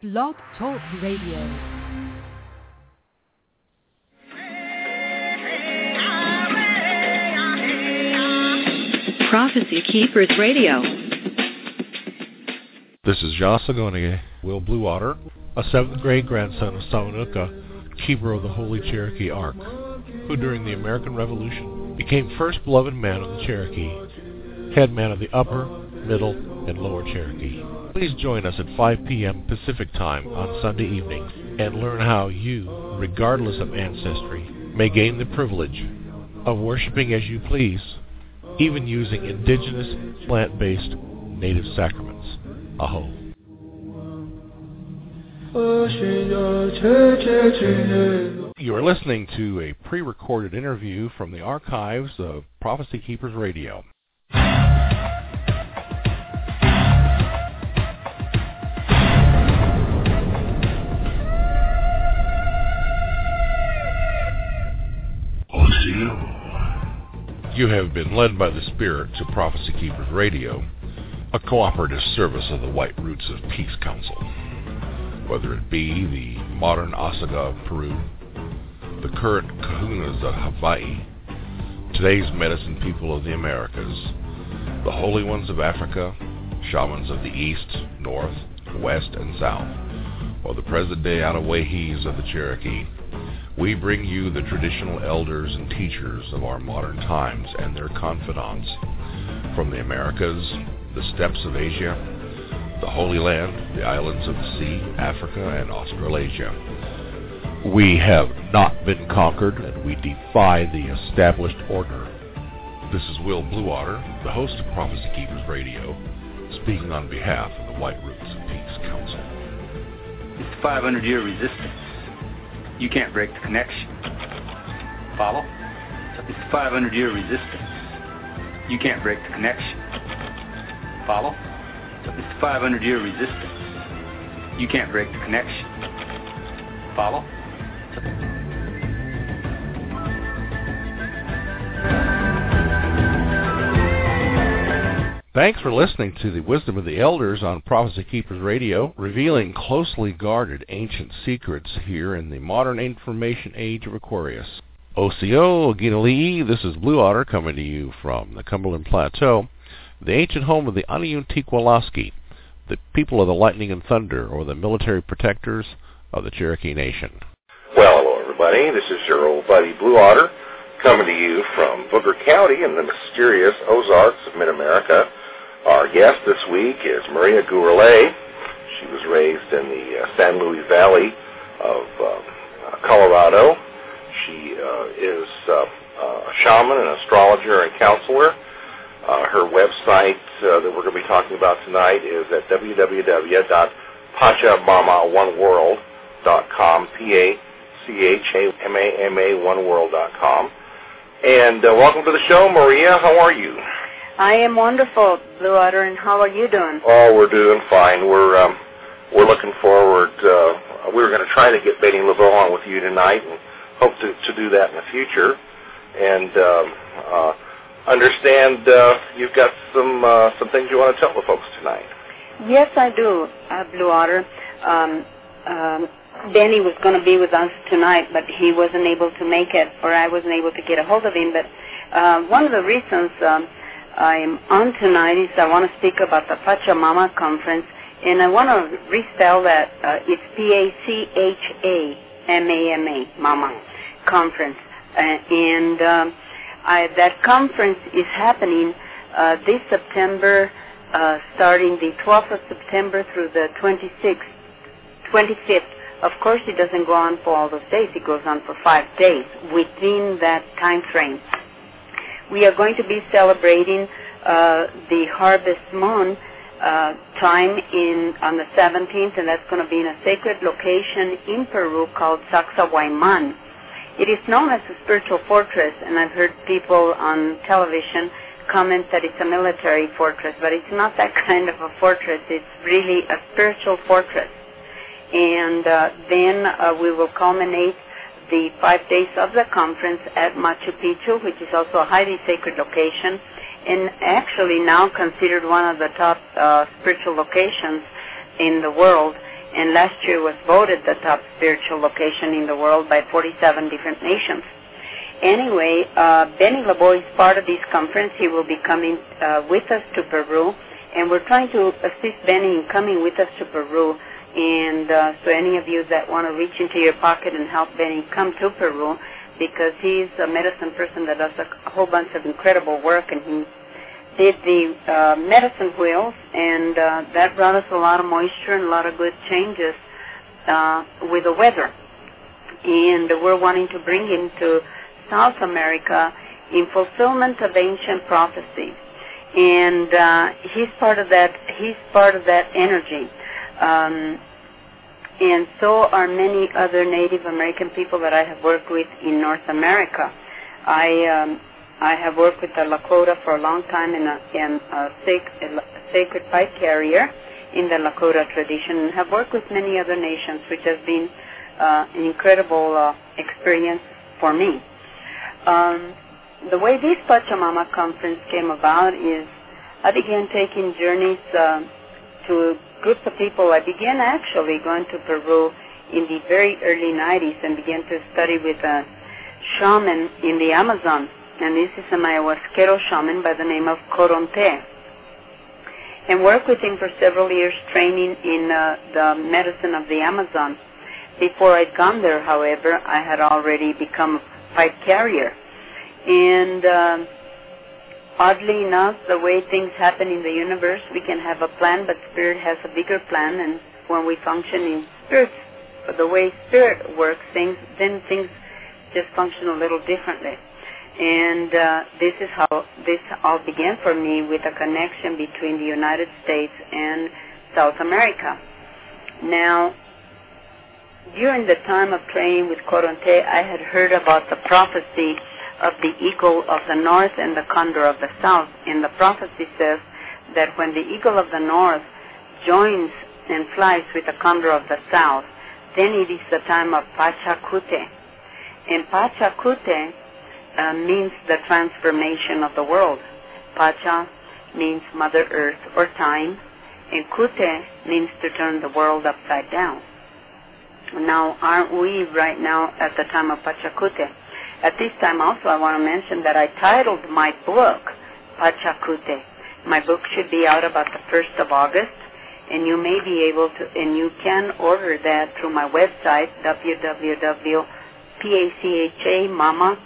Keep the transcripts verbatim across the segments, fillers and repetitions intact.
Blog Talk Radio. Prophecy Keepers Radio. This is Jasagonige, Will Bluewater, a seventh grade grandson of Samanuka, keeper of the Holy Cherokee Ark, who during the American Revolution became first beloved man of the Cherokee, head man of the Upper, Middle, and Lower Cherokee. Please join us at five p.m. Pacific Time on Sunday evenings and learn how you, regardless of ancestry, may gain the privilege of worshiping as you please, even using indigenous, plant-based, native sacraments. Aho. You are listening to a pre-recorded interview from the archives of Prophecy Keepers Radio. You have been led by the Spirit to Prophecy Keepers Radio, a cooperative service of the White Roots of Peace Council. Whether it be the modern Osaga of Peru, the current Kahunas of Hawaii, today's medicine people of the Americas, the Holy Ones of Africa, shamans of the East, North, West, and South, or the present-day Anawahis of the Cherokee, we bring you the traditional elders and teachers of our modern times and their confidants from the Americas, the steppes of Asia, the Holy Land, the islands of the sea, Africa, and Australasia. We have not been conquered, and we defy the established order. This is Will Bluewater, the host of Prophecy Keepers Radio, speaking on behalf of the White Roots of Peace Council. It's the five hundred year resistance. You can't break the connection. Follow? It's the five hundred year resistance. You can't break the connection. Follow? It's the five hundred year resistance. You can't break the connection. Follow? Thanks for listening to the Wisdom of the Elders on Prophecy Keepers Radio, revealing closely guarded ancient secrets here in the modern information age of Aquarius. O C O, Oginali'i, this is Bluewater coming to you from the Cumberland Plateau, the ancient home of the Aniuntiqualaski, the people of the lightning and thunder, or the military protectors of the Cherokee Nation. Well, hello everybody, this is your old buddy Bluewater, coming to you from Booker County in the mysterious Ozarks of Mid-America. Our guest this week is Maria Gurley. She was raised in the uh, San Luis Valley of uh, Colorado. She uh, is uh, a shaman, an astrologer, and counselor. Uh, her website uh, that we're going to be talking about tonight is at w w w dot pachamama one world dot com, P A C H A M A M A one world dot com. And uh, welcome to the show, Maria. How are you? I am wonderful, Bluewater, and how are you doing? Oh, we're doing fine. We're um, we're looking forward. Uh, we were going to try to get Betty Laveau on with you tonight, and hope to, to do that in the future. And um, uh, understand uh, you've got some uh, some things you want to tell the folks tonight. Yes, I do, uh, Bluewater. Um, um, Benny was going to be with us tonight, but he wasn't able to make it, or I wasn't able to get a hold of him. But uh, one of the reasons um, I'm on tonight is I want to speak about the Pachamama Conference, and I want to respell that. Uh, it's P A C H A M A M A, Mama Conference. Uh, and um, I, that conference is happening uh, this September, uh, starting the twelfth of September through the twenty-sixth, twenty-fifth. Of course, it doesn't go on for all those days. It goes on for five days within that time frame. We are going to be celebrating uh, the Harvest Moon uh, time in on the seventeenth, and that's going to be in a sacred location in Peru called Sacsayhuaman. It is known as a spiritual fortress, and I've heard people on television comment that it's a military fortress, but it's not that kind of a fortress. It's really a spiritual fortress. And uh, then uh, we will culminate the five days of the conference at Machu Picchu, which is also a highly sacred location, and actually now considered one of the top uh, spiritual locations in the world. and last year was voted the top spiritual location in the world by forty-seven different nations. Anyway, uh, Benny LaBoy is part of this conference. He will be coming uh, with us to Peru, and we're trying to assist Benny in coming with us to Peru. And uh, so any of you that want to reach into your pocket and help Benny come to Peru, because he's a medicine person that does a, a whole bunch of incredible work, and he did the uh, medicine wheels, and uh, that brought us a lot of moisture and a lot of good changes uh, with the weather. And we're wanting to bring him to South America in fulfillment of ancient prophecy, and uh, he's part of that. He's part of that energy, um, and so are many other Native American people that I have worked with in North America. I um, I have worked with the Lakota for a long time in a, in a, sac- a sacred pipe carrier in the Lakota tradition, and have worked with many other nations, which has been uh, an incredible uh, experience for me. Um, the way this Pachamama conference came about is I began taking journeys uh, to groups of people. I began actually going to Peru in the very early nineties and began to study with a shaman in the Amazon. And this is an ayahuasquero shaman by the name of Coronte. And worked with him for several years, training in uh, the medicine of the Amazon. Before I'd gone there, however, I had already become a pipe carrier. And um, oddly enough, the way things happen in the universe, we can have a plan, but Spirit has a bigger plan. And when we function in Spirit, the way Spirit works, things then things just function a little differently. And uh, this is how this all began for me, with a connection between the United States and South America. Now, during the time of training with Coronte, I had heard about the prophecy of the eagle of the north and the condor of the south. And the prophecy says that when the eagle of the north joins and flies with the condor of the south, then it is the time of Pachacute. And Pachacute uh, means the transformation of the world. Pacha means Mother Earth or time, and Kute means to turn the world upside down. Now, aren't we right now at the time of Pachacute? At this time also, I want to mention that I titled my book Pachacute. My book should be out about the first of August, and you may be able to, and you can order that through my website, w w w dot pachamama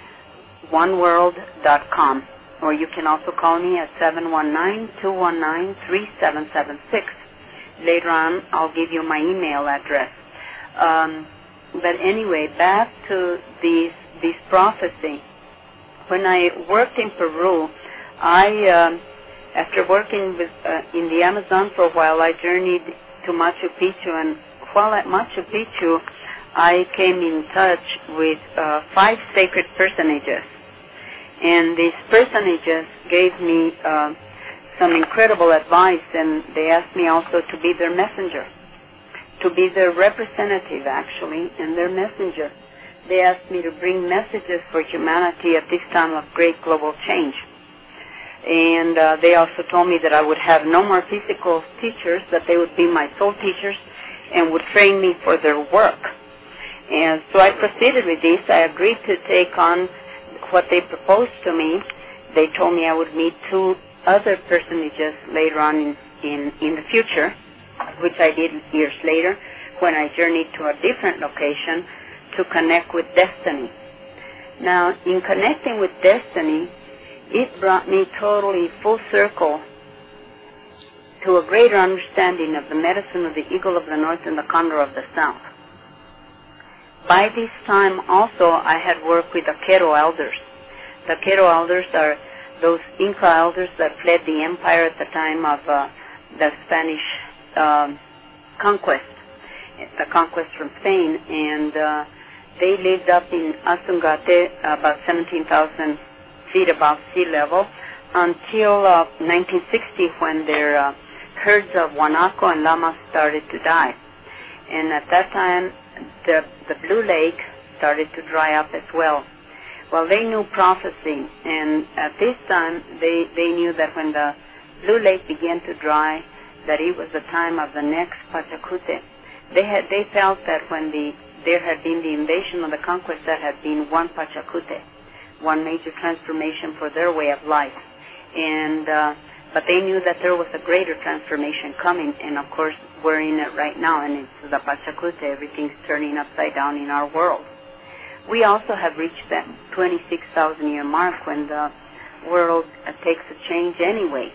one world dot com, or you can also call me at seven one nine, two one nine, three seven seven six. Later on, I'll give you my email address. Um, but anyway, back to these, this prophecy. When I worked in Peru, I, uh, after working with, uh, in the Amazon for a while, I journeyed to Machu Picchu, and while at Machu Picchu, I came in touch with uh, five sacred personages. And these personages gave me uh, some incredible advice, and they asked me also to be their messenger, to be their representative, actually, and their messenger. They asked me to bring messages for humanity at this time of great global change. And uh, they also told me that I would have no more physical teachers, that they would be my soul teachers and would train me for their work. And so I proceeded with this. I agreed to take on what they proposed to me. They told me I would meet two other personages later on in, in, in the future, which I did years later when I journeyed to a different location to connect with destiny. Now, in connecting with destiny, it brought me totally full circle to a greater understanding of the medicine of the eagle of the north and the condor of the south. By this time also, I had worked with the Quero elders. The Quero elders are those Inca elders that fled the empire at the time of uh, the Spanish um, conquest, the conquest from Spain, and uh, they lived up in Azungate, about seventeen thousand feet above sea level, until uh, nineteen sixty, when their uh, herds of Guanaco and llamas started to die. And at that time, the, the Blue Lake started to dry up as well. Well, they knew prophecy, and at this time, they, they knew that when the Blue Lake began to dry, that it was the time of the next Pachacute. they had they felt that when the there had been the invasion of the conquest, that had been one Pachacute, one major transformation for their way of life. And uh, but they knew that there was a greater transformation coming, and of course we're in it right now, and it's the Pachacute. Everything's turning upside down in our world. We also have reached that twenty-six thousand year mark when the world uh, takes a change anyway.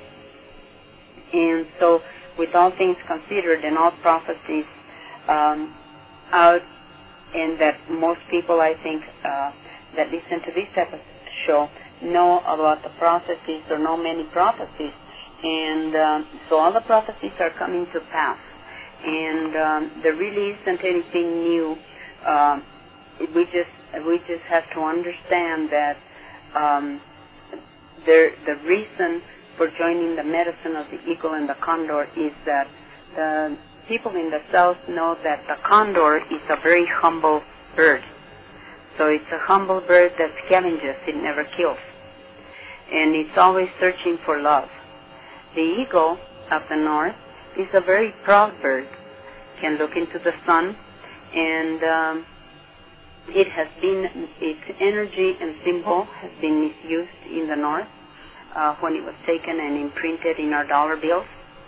And so, with all things considered and all prophecies um, out, and that most people, I think, uh, that listen to this type of show know about the prophecies or know many prophecies. And um, so all the prophecies are coming to pass. And um, there really isn't anything new. Uh, we just we just have to understand that um, there, the reason for joining the medicine of the eagle and the condor is that the people in the South know that the condor is a very humble bird. So it's a humble bird that scavenges, it never kills. And it's always searching for love. The eagle of the North is a very proud bird, can look into the sun, and um, it has been, its energy and symbol has been misused in the North uh, when it was taken and imprinted in our dollar bills.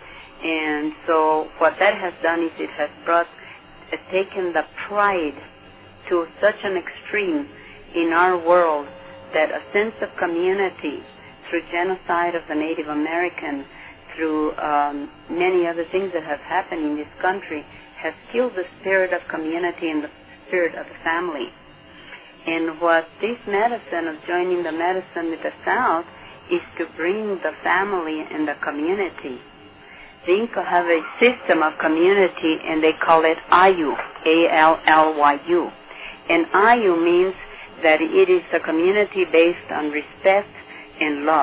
And so what that has done is it has brought, uh, taken the pride to such an extreme in our world that a sense of community through genocide of the Native American, through um, many other things that have happened in this country, has killed the spirit of community and the spirit of the family. And what this medicine of joining the medicine with the South is to bring the family and the community. The Inca have a system of community, and they call it Ayllu, A L L Y U. And Ayllu means that it is a community based on respect and love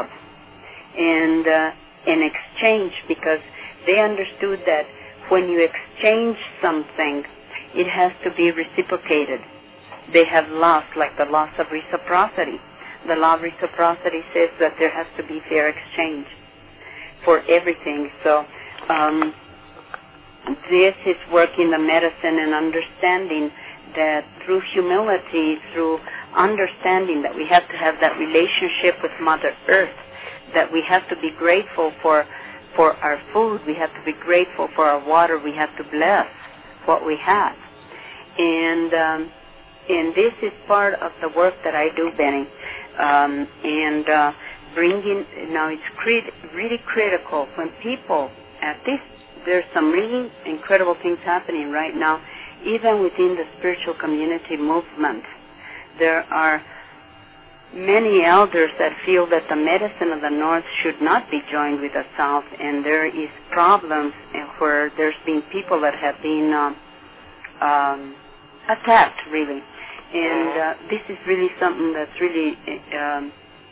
and uh, an exchange, because they understood that when you exchange something, it has to be reciprocated. They have lost, like the loss of reciprocity. The law of reciprocity says that there has to be fair exchange for everything. So um, this is working the medicine and understanding that through humility, through understanding that we have to have that relationship with Mother Earth, that we have to be grateful for for our food, we have to be grateful for our water, we have to bless what we have. And um, and this is part of the work that I do, Benny. Um, and uh, bringing, now it's crit- really critical when people, at this, there's some really incredible things happening right now, even within the spiritual community movement. There are many elders that feel that the medicine of the North should not be joined with the South, and there is problems where there's been people that have been um, um, attacked, really. And uh, this is really something that's really um,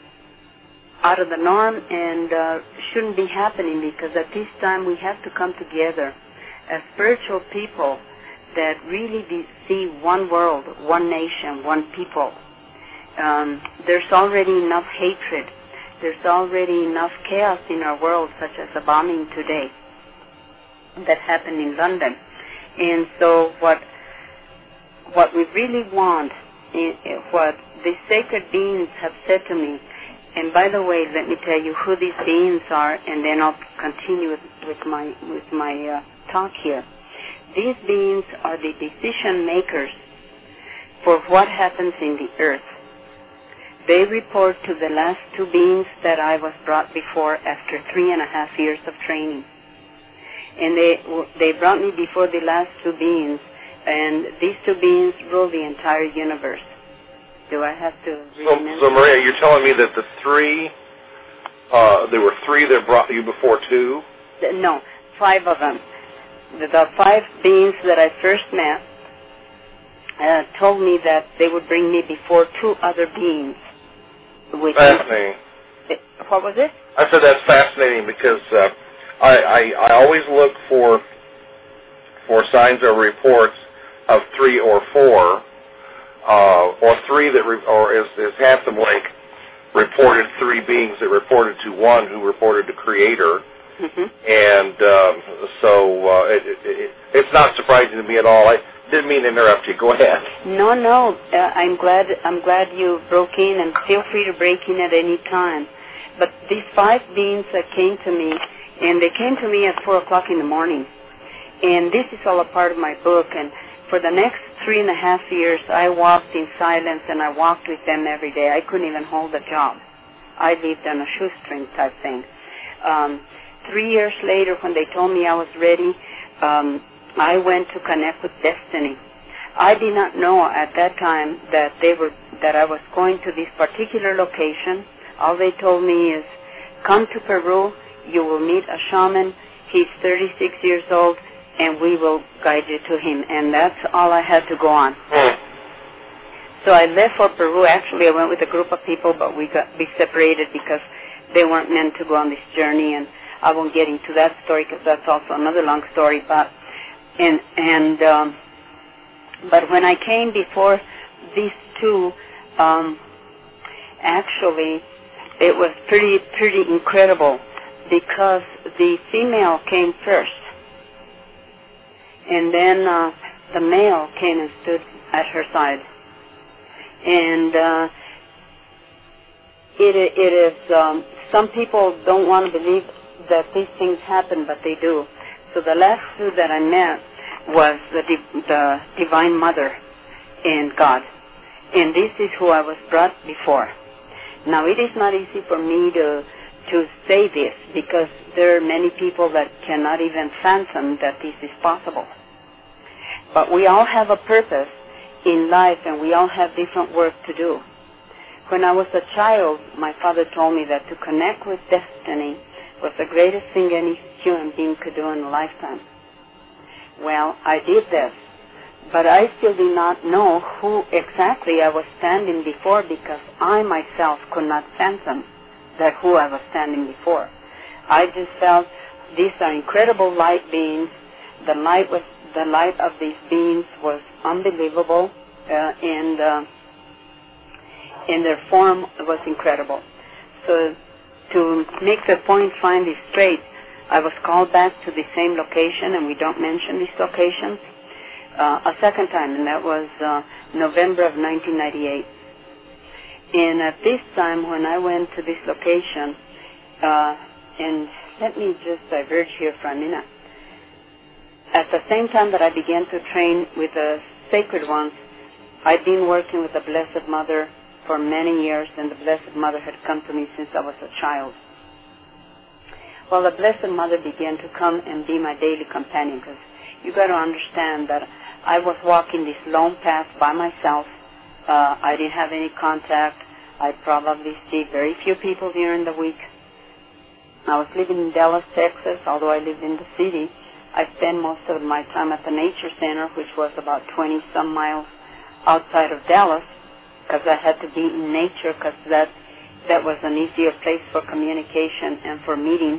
out of the norm and uh, shouldn't be happening, because at this time we have to come together as spiritual people that really see one world, one nation, one people. Um, there's already enough hatred. There's already enough chaos in our world, such as the bombing today that happened in London. And so what what we really want, is, what the sacred beings have said to me, and by the way, let me tell you who these beings are, and then I'll continue with, with my with my uh, talk here. These beings are the decision makers for what happens in the earth. They report to the last two beings that I was brought before after three and a half years of training. And they they brought me before the last two beings, and these two beings rule the entire universe. Do I have to remember? So, so Maria, you're telling me that the three, uh, there were three that brought you before two? No, five of them. The, the five beings that I first met uh, told me that they would bring me before two other beings. With fascinating. It, what was it? I said that's fascinating because uh, I, I I always look for for signs or reports of three or four, uh, or three that re- or as, as Handsome Lake reported three beings that reported to one who reported to Creator, Mm-hmm. And um, so uh, it, it, it, it's not surprising to me at all. I didn't mean to interrupt you. Go ahead. No, no. Uh, I'm glad. I'm glad you broke in, and feel free to break in at any time. But these five beings that came to me, and they came to me at four o'clock in the morning. And this is all a part of my book. And for the next three and a half years, I walked in silence, and I walked with them every day. I couldn't even hold a job. I lived on a shoestring type thing. Um, three years later, when they told me I was ready, um, I went to connect with Destiny. I did not know at that time that they were that I was going to this particular location. All they told me is, come to Peru, you will meet a shaman, he's thirty-six years old, and we will guide you to him. And that's all I had to go on. Hmm. So I left for Peru. Actually, I went with a group of people, but we got we separated because they weren't meant to go on this journey, and I won't get into that story because that's also another long story. But and and um, but when I came before these two, um, actually, it was pretty pretty incredible because the female came first, and then uh, the male came and stood at her side, and uh, it it is um, some people don't want to believe that these things happen, but they do. So the last two that I met was the di- the Divine Mother and God, and this is who I was brought before. Now, it is not easy for me to to say this because there are many people that cannot even fathom that this is possible. But we all have a purpose in life, and we all have different work to do. When I was a child, my father told me that to connect with destiny was the greatest thing any human being could do in a lifetime. Well, I did this, but I still did not know who exactly I was standing before because I myself could not fathom that who I was standing before. I just felt these are incredible light beings. The light was the light of these beings was unbelievable, uh, and uh, and their form was incredible. So, to make the point finally straight, I was called back to the same location, and we don't mention these locations, uh, a second time, and that was uh, November of nineteen ninety-eight. And at this time, when I went to this location, uh, and let me just diverge here for a minute. At the same time that I began to train with the sacred ones, I'd been working with the Blessed Mother for many years, and the Blessed Mother had come to me since I was a child. Well, the Blessed Mother began to come and be my daily companion, because you got to understand that I was walking this lone path by myself. Uh, I didn't have any contact. I probably see very few people during the week. I was living in Dallas, Texas, although I lived in the city. I spent most of my time at the Nature Center, which was about twenty-some miles outside of Dallas, because I had to be in nature, because that, that was an easier place for communication and for meeting.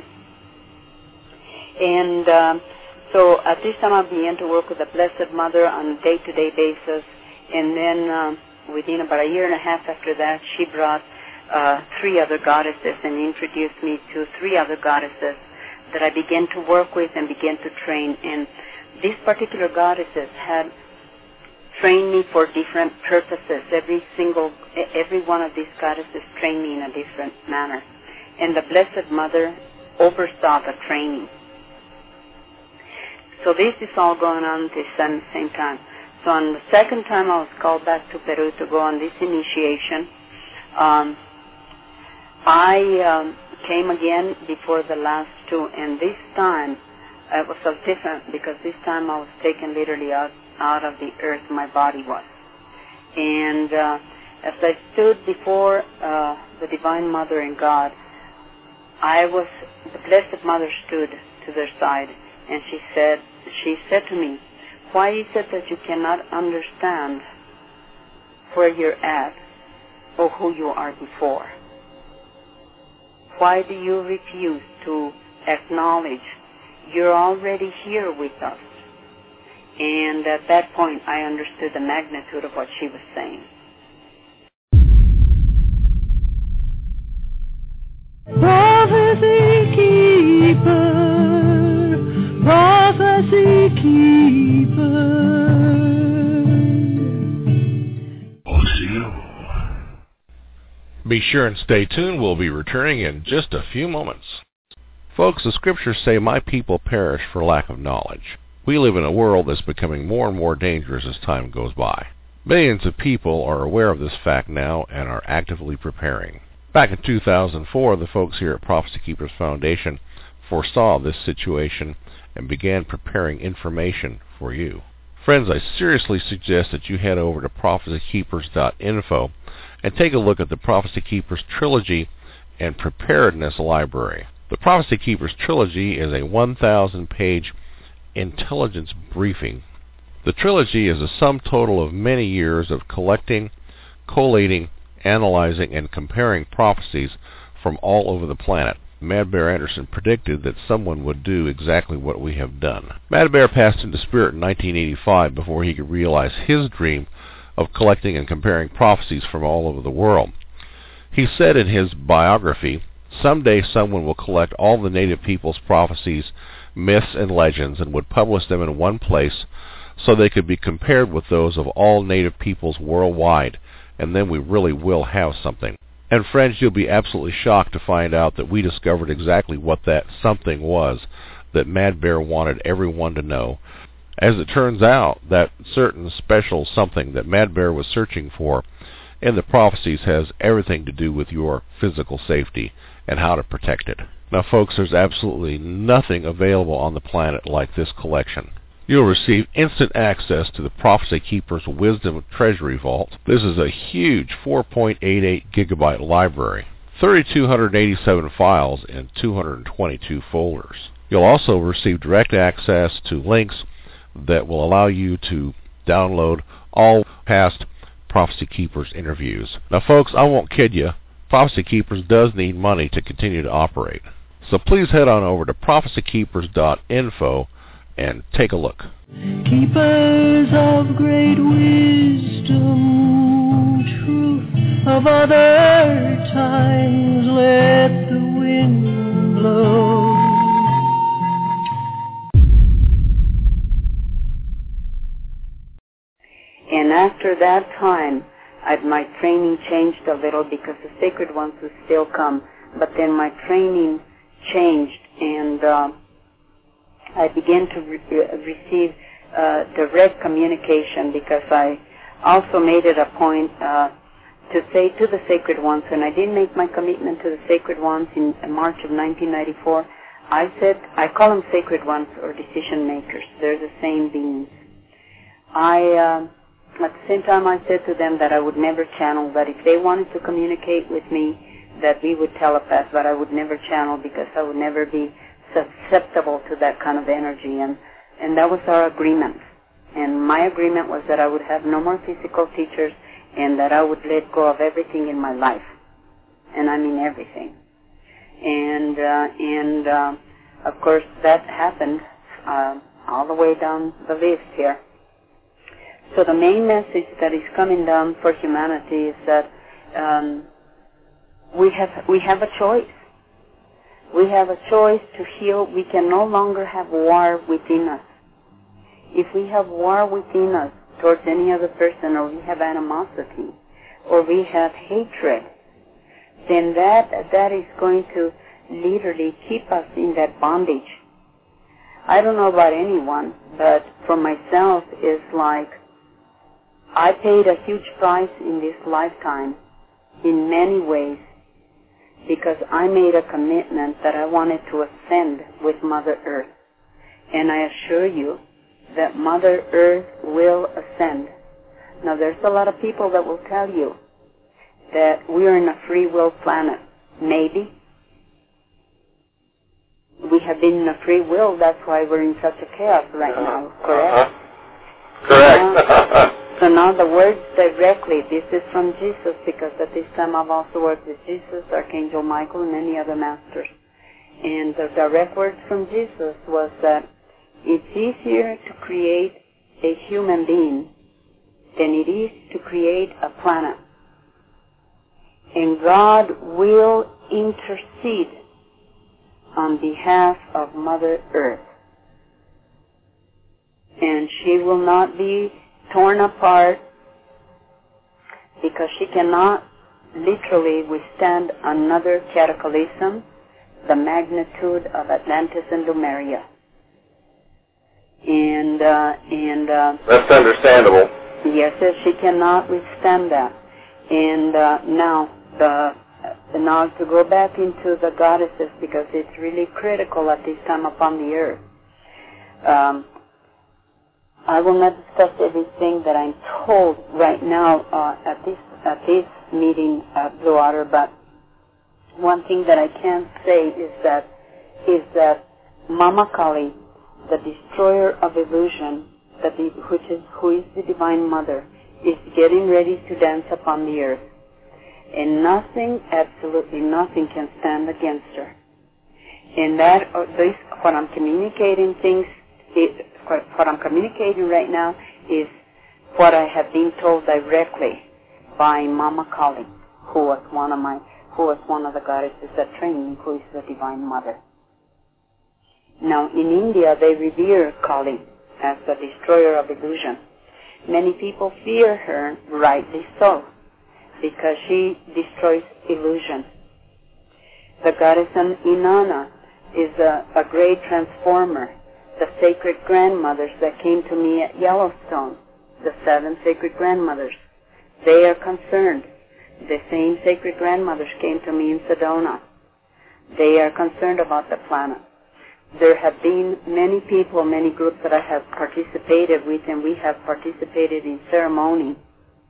And um, so at this time I began to work with the Blessed Mother on a day-to-day basis, and then um, within about a year and a half after that, she brought uh, three other goddesses and introduced me to three other goddesses that I began to work with and began to train. And these particular goddesses had trained me for different purposes. Every single, every one of these goddesses trained me in a different manner. And the Blessed Mother oversaw the training. So this is all going on at the same time. So on the second time I was called back to Peru to go on this initiation, um, I um, came again before the last two, and this time it was so different because this time I was taken literally out, out of the earth, my body was. And uh, as I stood before uh, the Divine Mother and God, I was, the Blessed Mother stood to their side, and she said, she said to me, why is it that you cannot understand where you're at or who you are before? Why do you refuse to acknowledge you're already here with us? And at that point, I understood the magnitude of what she was saying. Prophecy keeper. Be sure and stay tuned. We'll be returning in just a few moments. Folks, the scriptures say, "My people perish for lack of knowledge." We live in a world that's becoming more and more dangerous as time goes by. Millions of people are aware of this fact now and are actively preparing. Back in two thousand four, the folks here at Prophecy Keepers Foundation foresaw this situation and began preparing information for you. Friends, I seriously suggest that you head over to prophecy keepers dot info and take a look at the Prophecy Keepers Trilogy and Preparedness Library. The Prophecy Keepers Trilogy is a one thousand page intelligence briefing. The trilogy is a sum total of many years of collecting, collating, analyzing, and comparing prophecies from all over the planet. Mad Bear Anderson predicted that someone would do exactly what we have done. Mad Bear passed into spirit in nineteen eighty-five before he could realize his dream of collecting and comparing prophecies from all over the world. He said in his biography, "Someday someone will collect all the native people's prophecies, myths, and legends and would publish them in one place so they could be compared with those of all native peoples worldwide, and then we really will have something." And friends, you'll be absolutely shocked to find out that we discovered exactly what that something was that Mad Bear wanted everyone to know. As it turns out, that certain special something that Mad Bear was searching for in the prophecies has everything to do with your physical safety and how to protect it. Now folks, there's absolutely nothing available on the planet like this collection. You'll receive instant access to the Prophecy Keepers Wisdom Treasury Vault. This is a huge four point eight eight gigabyte library, three thousand two hundred eighty-seven files in two hundred twenty-two folders. You'll also receive direct access to links that will allow you to download all past Prophecy Keepers interviews. Now folks, I won't kid you, Prophecy Keepers does need money to continue to operate. So please head on over to prophecy keepers dot info and take a look. Keepers of great wisdom, truth of other times, let the wind blow. And after that time, I, my training changed a little because the sacred ones would still come, but then my training changed, and uh, I began to re- receive uh, direct communication, because I also made it a point uh, to say to the sacred ones, when I did make my commitment to the sacred ones in March of nineteen ninety-four, I said, I call them sacred ones or decision makers. They're the same beings. I, uh, at the same time, I said to them that I would never channel, that if they wanted to communicate with me, that we would telepath, but I would never channel, because I would never be susceptible to that kind of energy. And, and that was our agreement. And my agreement was that I would have no more physical teachers, and that I would let go of everything in my life. And I mean everything. And, uh, and uh, of course, that happened uh, all the way down the list here. So the main message that is coming down for humanity is that um, we have we have a choice. We have a choice to heal. We can no longer have war within us. If we have war within us towards any other person, or we have animosity, or we have hatred, then that that is going to literally keep us in that bondage. I don't know about anyone, but for myself, it's like I paid a huge price in this lifetime in many ways, because I made a commitment that I wanted to ascend with Mother Earth. And I assure you that Mother Earth will ascend. Now, there's a lot of people that will tell you that we are in a free will planet. Maybe. We have been in a free will, that's why we're in such a chaos right now, correct? Uh-huh. Correct. Uh, so now the words directly, this is from Jesus, because at this time I've also worked with Jesus, Archangel Michael, and many other masters. And the direct words from Jesus was that it's easier to create a human being than it is to create a planet. And God will intercede on behalf of Mother Earth. And she will not be torn apart, because she cannot literally withstand another cataclysm, the magnitude of Atlantis and Lemuria. And, uh, and, uh, That's understandable. Yes, yes, she cannot withstand that. And, uh, now, the, uh, now to go back into the goddesses, because it's really critical at this time upon the earth. Um, I will not discuss everything that I'm told right now, uh, at this, at this meeting at Blue Otter, but one thing that I can say is that, is that Mama Kali, the destroyer of illusion, that the, which is, who is the Divine Mother, is getting ready to dance upon the earth. And nothing, absolutely nothing can stand against her. And that, uh, this, what I'm communicating things, it, what, what I'm communicating right now is what I have been told directly by Mama Kali, who was one of my, who was one of the goddesses that trained me, who is the Divine Mother. Now, in India, they revere Kali as the destroyer of illusion. Many people fear her, rightly so, because she destroys illusion. The goddess Inanna is a, a great transformer. The sacred grandmothers that came to me at Yellowstone, the seven sacred grandmothers, they are concerned. The same sacred grandmothers came to me in Sedona. They are concerned about the planet. There have been many people, many groups that I have participated with, and we have participated in ceremony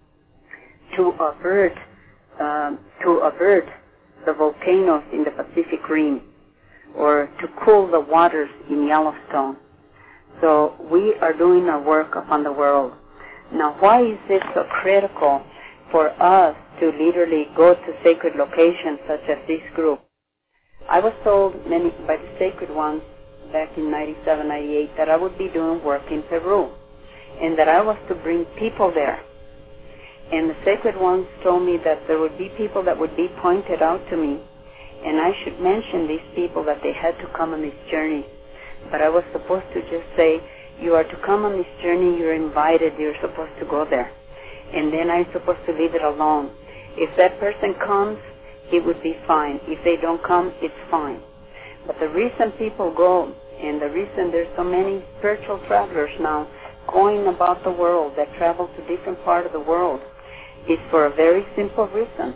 to avert, um, to avert the volcanoes in the Pacific Rim, or to cool the waters in Yellowstone. So we are doing our work upon the world. Now, why is it so critical for us to literally go to sacred locations such as this group? I was told many by the sacred ones back in ninety-seven, ninety-eight that I would be doing work in Peru and that I was to bring people there. And the sacred ones told me that there would be people that would be pointed out to me, and I should mention these people that they had to come on this journey. But I was supposed to just say, you are to come on this journey, you're invited, you're supposed to go there. And then I'm supposed to leave it alone. If that person comes, it would be fine. If they don't come, it's fine. But the reason people go, and the reason there's so many spiritual travelers now going about the world that travel to different parts of the world, is for a very simple reason.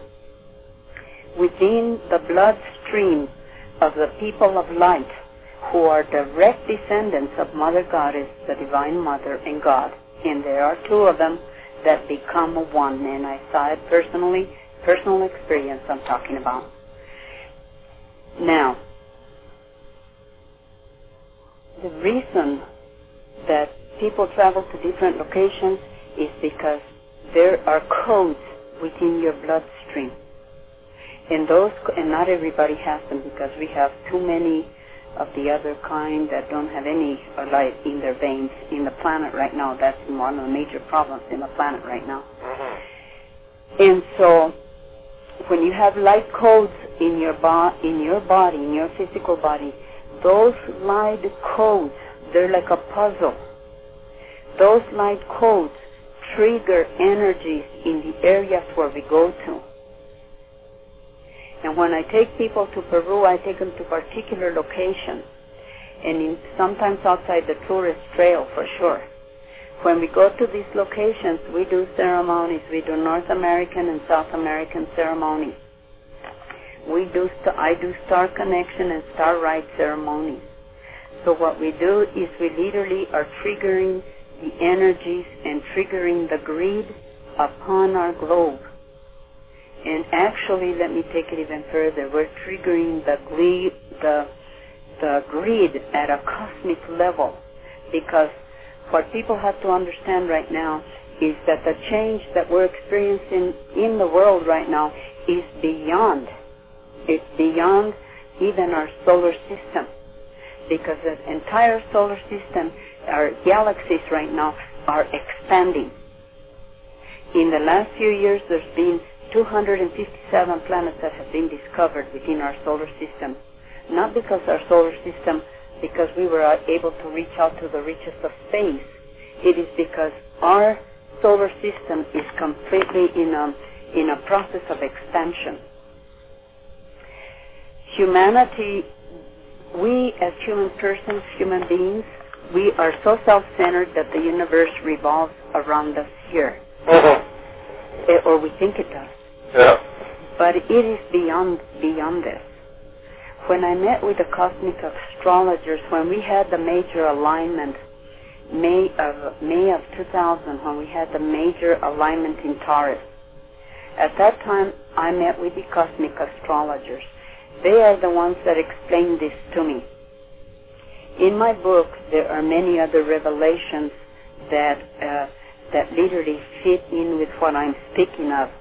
Within the bloodstream of the people of light, who are direct descendants of Mother Goddess, the Divine Mother, and God, and there are two of them that become one, and I saw it personally, personal experience I'm talking about. Now, the reason that people travel to different locations is because there are codes within your bloodstream. And those, and not everybody has them, because we have too many of the other kind that don't have any light in their veins in the planet right now. That's one of the major problems in the planet right now. Mm-hmm. And so, when you have light codes in your bo- in your body, in your physical body, those light codes, they're like a puzzle. Those light codes trigger energies in the areas where we go to. And when I take people to Peru, I take them to particular locations, and in, sometimes outside the tourist trail for sure. When we go to these locations, we do ceremonies. We do North American and South American ceremonies. We do, st- I do star connection and star rite ceremonies. So what we do is we literally are triggering the energies and triggering the greed upon our globe. And actually, let me take it even further. We're triggering the greed, the, the greed at a cosmic level, because what people have to understand right now is that the change that we're experiencing in the world right now is beyond. It's beyond even our solar system, because the entire solar system, our galaxies right now, are expanding. In the last few years, there's been two hundred fifty-seven planets that have been discovered within our solar system. Not because our solar system, because we were able to reach out to the reaches of space. It is because our solar system is completely in a, in a process of expansion. Humanity, we as human persons, human beings, we are so self-centered that the universe revolves around us here. Mm-hmm. It, or we think it does. Yeah. But it is beyond beyond this. When I met with the cosmic astrologers, when we had the major alignment, May of May of two thousand, when we had the major alignment in Taurus, at that time I met with the cosmic astrologers. They are the ones that explained this to me. In my book, there are many other revelations that uh, that literally fit in with what I'm speaking of.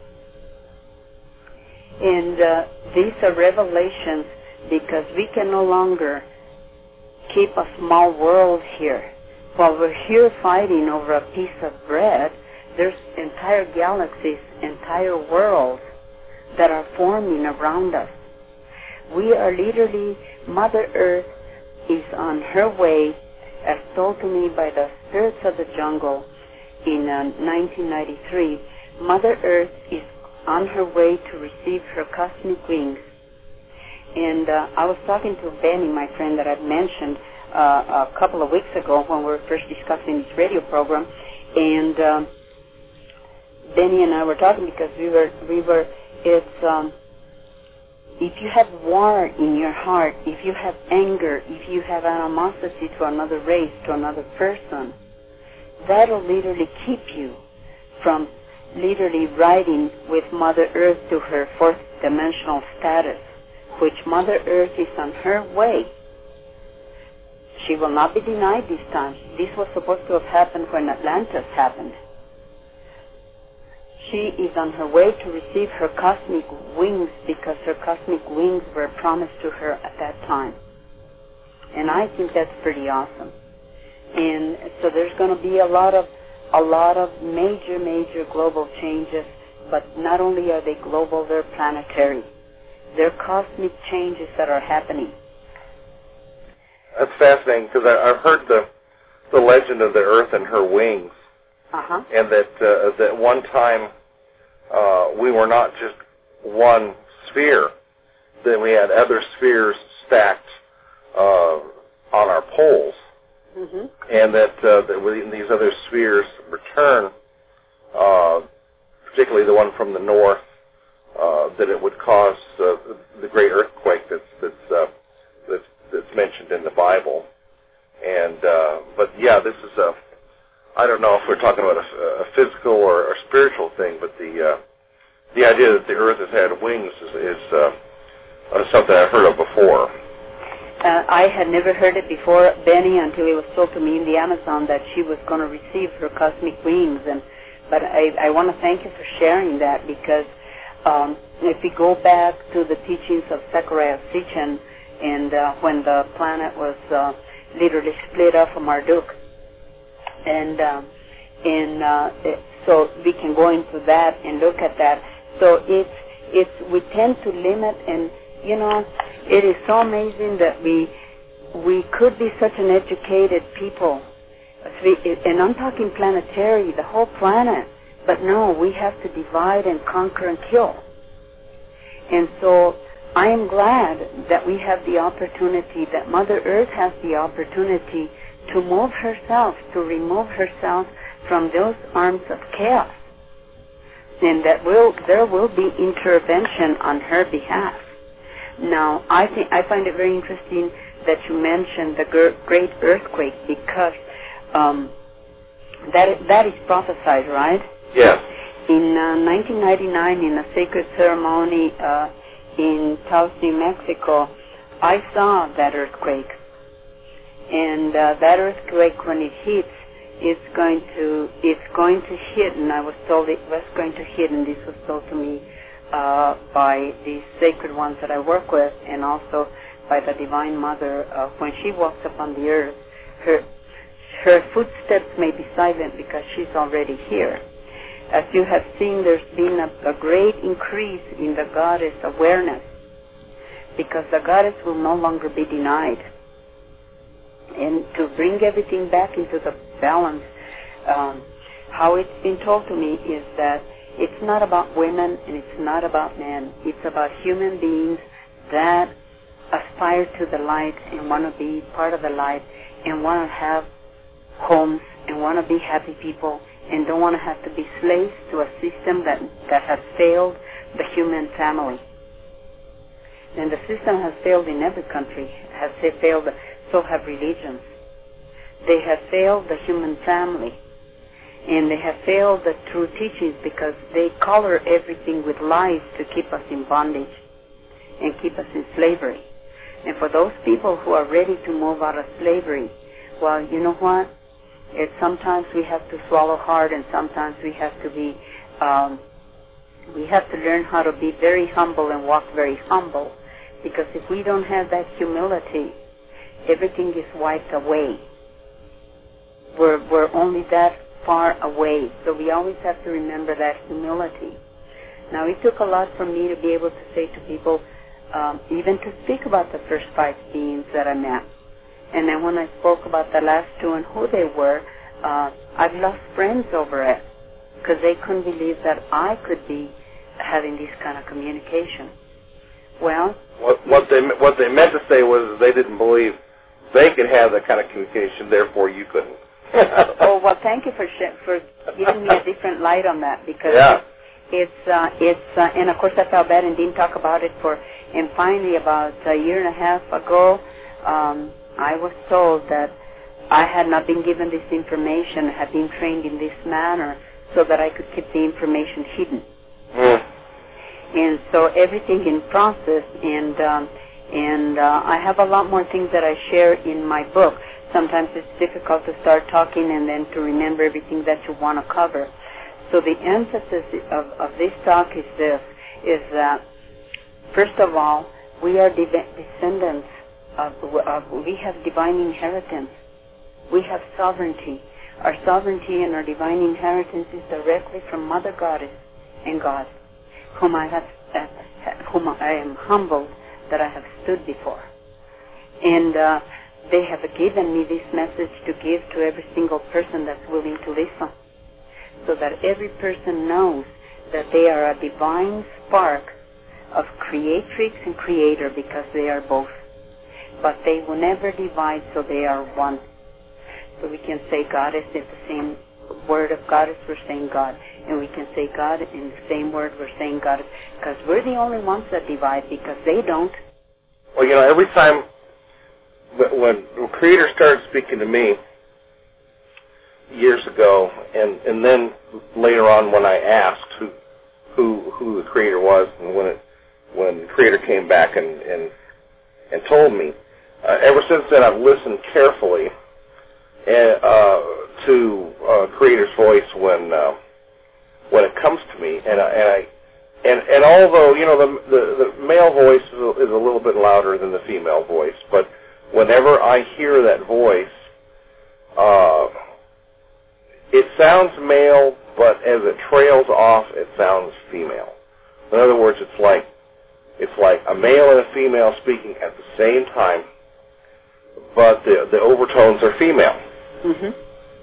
And uh, these are revelations because we can no longer keep a small world here. While we're here fighting over a piece of bread, there's entire galaxies, entire worlds that are forming around us. We are literally, Mother Earth is on her way, as told to me by the spirits of the jungle in uh, nineteen ninety-three. Mother Earth is on her way to receive her cosmic wings. And uh, I was talking to Benny, my friend that I've mentioned uh, a couple of weeks ago when we were first discussing this radio program, and um, Benny and I were talking because we were, we were, it's, um, if you have war in your heart, if you have anger, if you have animosity to another race, to another person, that'll literally keep you from literally riding with Mother Earth to her fourth dimensional status, which Mother Earth is on her way. She will not be denied this time. This was supposed to have happened when Atlantis happened. She is on her way to receive her cosmic wings because her cosmic wings were promised to her at that time. And I think that's pretty awesome. And so there's going to be a lot of a lot of major, major global changes, but not only are they global, they're planetary. They're cosmic changes that are happening. That's fascinating because I've heard the the legend of the Earth and her wings, uh-huh. and that uh, that one time uh, we were not just one sphere; that we had other spheres stacked uh, on our poles. Mm-hmm. And that, uh, that when these other spheres return, uh, particularly the one from the north, uh, that it would cause uh, the great earthquake that's that's, uh, that's that's mentioned in the Bible. And uh, but yeah, this is a I don't know if we're talking about a, a physical or, or spiritual thing, but the uh, the idea that the Earth has had wings is, is uh, something I've heard of before. Uh, I had never heard it before, Benny, until it was told to me in the Amazon that she was going to receive her cosmic wings. And but I, I want to thank you for sharing that because um, if we go back to the teachings of Zechariah Sitchin and uh, when the planet was uh, literally split off from Marduk, and uh, and uh, it, so we can go into that and look at that. So it's it's we tend to limit and you know. It is so amazing that we we could be such an educated people. And I'm talking planetary, the whole planet. But no, we have to divide and conquer and kill. And so I am glad that we have the opportunity, that Mother Earth has the opportunity to move herself, to remove herself from those arms of chaos. And that will there will be intervention on her behalf. Now, I think I find it very interesting that you mentioned the great earthquake because um, that that is prophesied, right? Yes. In uh, nineteen ninety-nine, in a sacred ceremony uh, in Taos, New Mexico, I saw that earthquake, and uh, that earthquake, when it hits, it's going to it's going to hit, and I was told it was going to hit, and this was told to me. Uh, by the sacred ones that I work with, and also by the Divine Mother. Uh, when she walks upon the earth, her her footsteps may be silent because she's already here. As you have seen, there's been a, a great increase in the goddess awareness because the goddess will no longer be denied. And to bring everything back into the balance, um, how it's been told to me is that It's not about women and it's not about men. It's about human beings that aspire to the light and want to be part of the light and want to have homes and want to be happy people and don't want to have to be slaves to a system that, that has failed the human family. And the system has failed in every country, has failed, so have religions. They have failed the human family, and they have failed the true teachings because they color everything with lies to keep us in bondage and keep us in slavery. And for those people who are ready to move out of slavery, well, you know what? It's sometimes we have to swallow hard, and sometimes we have to be, um, we have to learn how to be very humble and walk very humble. Because if we don't have that humility, everything is wiped away. We're, we're only that far away. So we always have to remember that humility. Now, it took a lot for me to be able to say to people, um, even to speak about the first five beings that I met. And then when I spoke about the last two and who they were, uh, I've lost friends over it because they couldn't believe that I could be having this kind of communication. Well, what, what they what they meant to say was they didn't believe they could have that kind of communication, therefore you couldn't. Oh, well, thank you for sh- for giving me a different light on that, because yeah. it's uh, it's uh, and of course I felt bad and didn't talk about it for. And finally, about a year and a half ago, um, I was told that I had not been given this information, had been trained in this manner, so that I could keep the information hidden. Mm. And so everything in process, and um, and uh, I have a lot more things that I share in my book. Sometimes it's difficult to start talking and then to remember everything that you want to cover. So the emphasis of, of this talk is this, is that, first of all, we are de- descendants of, of, we have divine inheritance. We have sovereignty. Our sovereignty and our divine inheritance is directly from Mother Goddess and God, whom I have, uh, whom I am humbled that I have stood before. And uh, they have given me this message to give to every single person that's willing to listen, so that every person knows that they are a divine spark of creatrix and creator, because they are both. But they will never divide, so they are one. So we can say Goddess in the same word of Goddess, we're saying God. And we can say God in the same word, we're saying Goddess. Because we're the only ones that divide, because they don't. Well, you know, every time when the Creator started speaking to me years ago, and, and then later on when I asked who who who the Creator was, and when it when the Creator came back and and, and told me, uh, ever since then I've listened carefully and, uh, to uh, Creator's voice when uh, when it comes to me, and I, and I and and although you know the the, the male voice is a, is a little bit louder than the female voice, but whenever I hear that voice, uh, it sounds male, but as it trails off, it sounds female. In other words, it's like it's like a male and a female speaking at the same time, but the the overtones are female. Mm-hmm.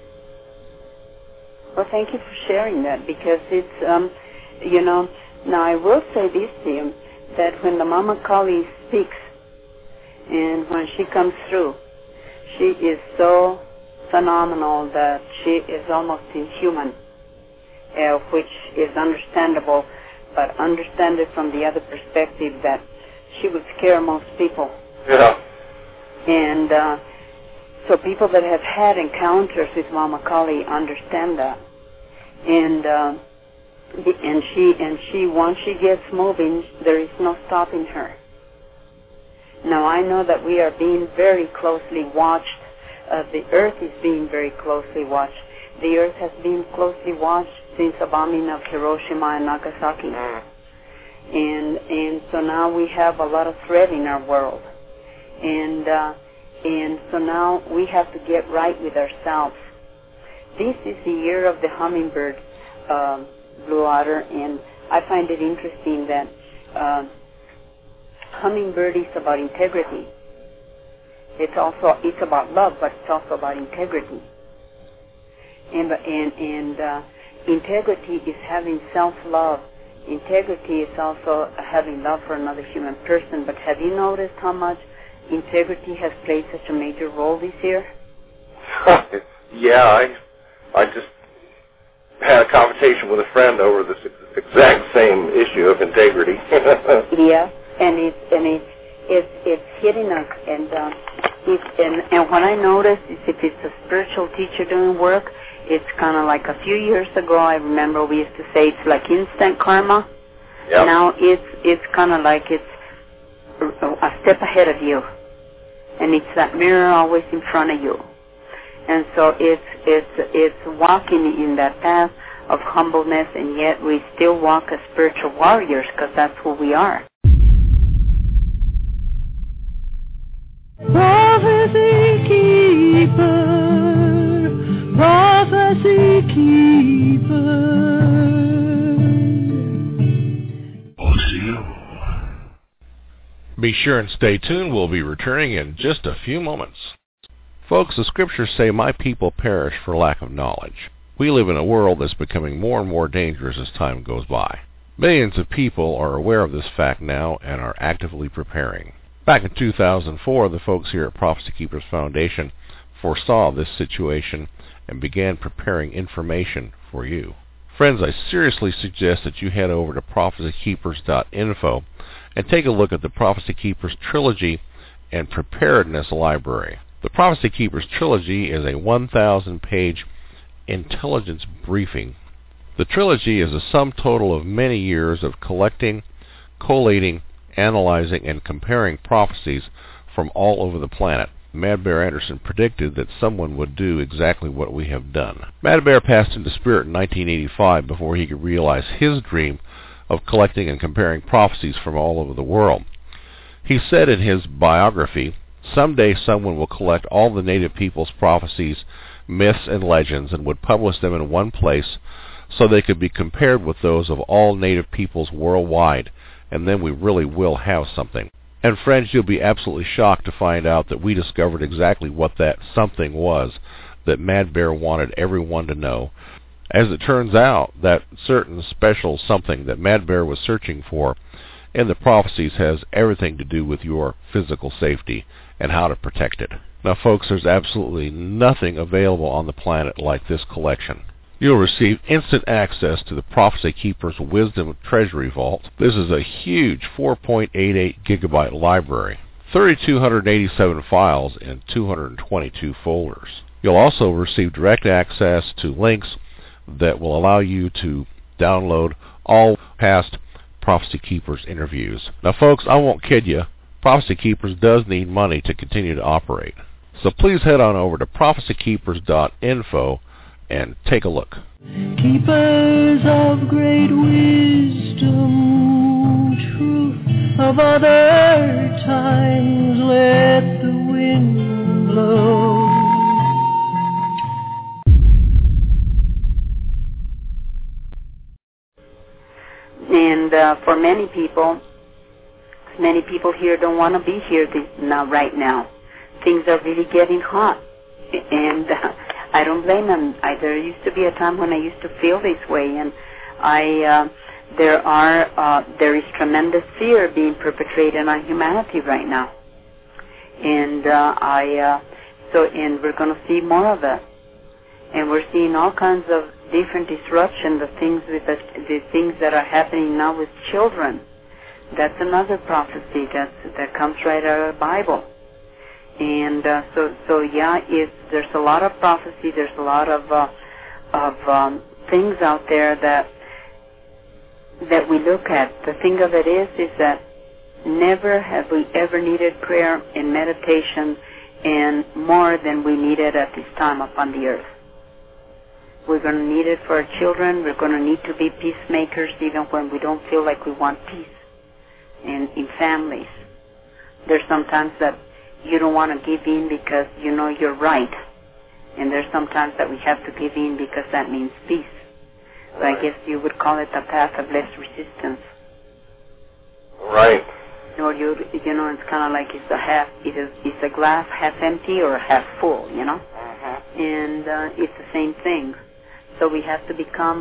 Well, thank you for sharing that, because it's, um, you know, now I will say this to you, that when the Mama Kali speaks, and when she comes through, she is so phenomenal that she is almost inhuman, uh, which is understandable, but understand it from the other perspective that she would scare most people. Yeah. And uh, so people that have had encounters with Mama Kali understand that. And uh, and she and she once she gets moving, there is no stopping her. Now I know that we are being very closely watched. Uh, the earth is being very closely watched. The earth has been closely watched since the bombing of Hiroshima and Nagasaki. Mm. And and so now we have a lot of threat in our world. And uh, and so now we have to get right with ourselves. This is the year of the hummingbird, uh, Blue Otter, and I find it interesting that uh, hummingbird is about integrity. It's also it's about love, but it's also about integrity. And and and uh, integrity is having self-love. Integrity is also having love for another human person. But have you noticed how much integrity has played such a major role this year? Yeah, I, I just had a conversation with a friend over this exact same issue of integrity. Yeah, and it's and it's it's it's hitting us, and um, it's and and what I noticed is if it's a spiritual teacher doing work, it's kind of like a few years ago. I remember we used to say it's like instant karma. Yep. Now it's it's kind of like it's a step ahead of you, and it's that mirror always in front of you. And so it's it's it's walking in that path of humbleness, and yet we still walk as spiritual warriors because that's who we are. Prophecy keeper, prophecy keeper. Be sure and stay tuned. We'll be returning in just a few moments. Folks, the scriptures say, "My people perish for lack of knowledge." We live in a world that's becoming more and more dangerous as time goes by. Millions of people are aware of this fact now and are actively preparing. Back in two thousand four, the folks here at Prophecy Keepers Foundation foresaw this situation and began preparing information for you. Friends, I seriously suggest that you head over to prophecy keepers dot info and take a look at the Prophecy Keepers Trilogy and Preparedness Library. The Prophecy Keepers Trilogy is a one thousand page intelligence briefing. The trilogy is a sum total of many years of collecting, collating, analyzing, and comparing prophecies from all over the planet. Mad Bear Anderson predicted that someone would do exactly what we have done. Mad Bear passed into spirit in nineteen eighty-five before he could realize his dream of collecting and comparing prophecies from all over the world. He said in his biography, "Someday someone will collect all the native people's prophecies, myths, and legends and would publish them in one place so they could be compared with those of all native peoples worldwide, and then we really will have something." And friends, you'll be absolutely shocked to find out that we discovered exactly what that something was that Mad Bear wanted everyone to know. As it turns out, that certain special something that Mad Bear was searching for in the prophecies has everything to do with your physical safety and how to protect it. Now folks, there's absolutely nothing available on the planet like this collection. You'll receive instant access to the Prophecy Keepers Wisdom Treasury Vault. This is a huge four point eight eight gigabyte library, three thousand two hundred eighty-seven files in two hundred twenty-two folders. You'll also receive direct access to links that will allow you to download all past Prophecy Keepers interviews. Now folks, I won't kid you, Prophecy Keepers does need money to continue to operate. So please head on over to prophecy keepers dot info and take a look. Keepers of great wisdom, truth of other times, let the wind blow. And uh, for many people, many people here don't want to be here this, now, right now. Things are really getting hot, and uh, I don't blame them. I, there used to be a time when I used to feel this way, and I uh, there are uh, there is tremendous fear being perpetrated on humanity right now, and uh, I uh, so and we're going to see more of that, and we're seeing all kinds of different disruption. The things with the, the things that are happening now with children. That's another prophecy that's, that comes right out of the Bible. And uh, so, so yeah, it's, there's a lot of prophecy. There's a lot of uh, of um, things out there that that we look at. The thing of it is, is that never have we ever needed prayer and meditation, and more than we needed at this time upon the earth. We're going to need it for our children. We're going to need to be peacemakers, even when we don't feel like we want peace. And in families, there's sometimes that you don't want to give in because you know you're right, and there's sometimes that we have to give in because that means peace. So right. I guess you would call it the path of less resistance. Right. Or you, you know, it's kind of like it's a half, either it's a glass half empty or half full, you know. Uh-huh. And uh, it's the same thing. So we have to become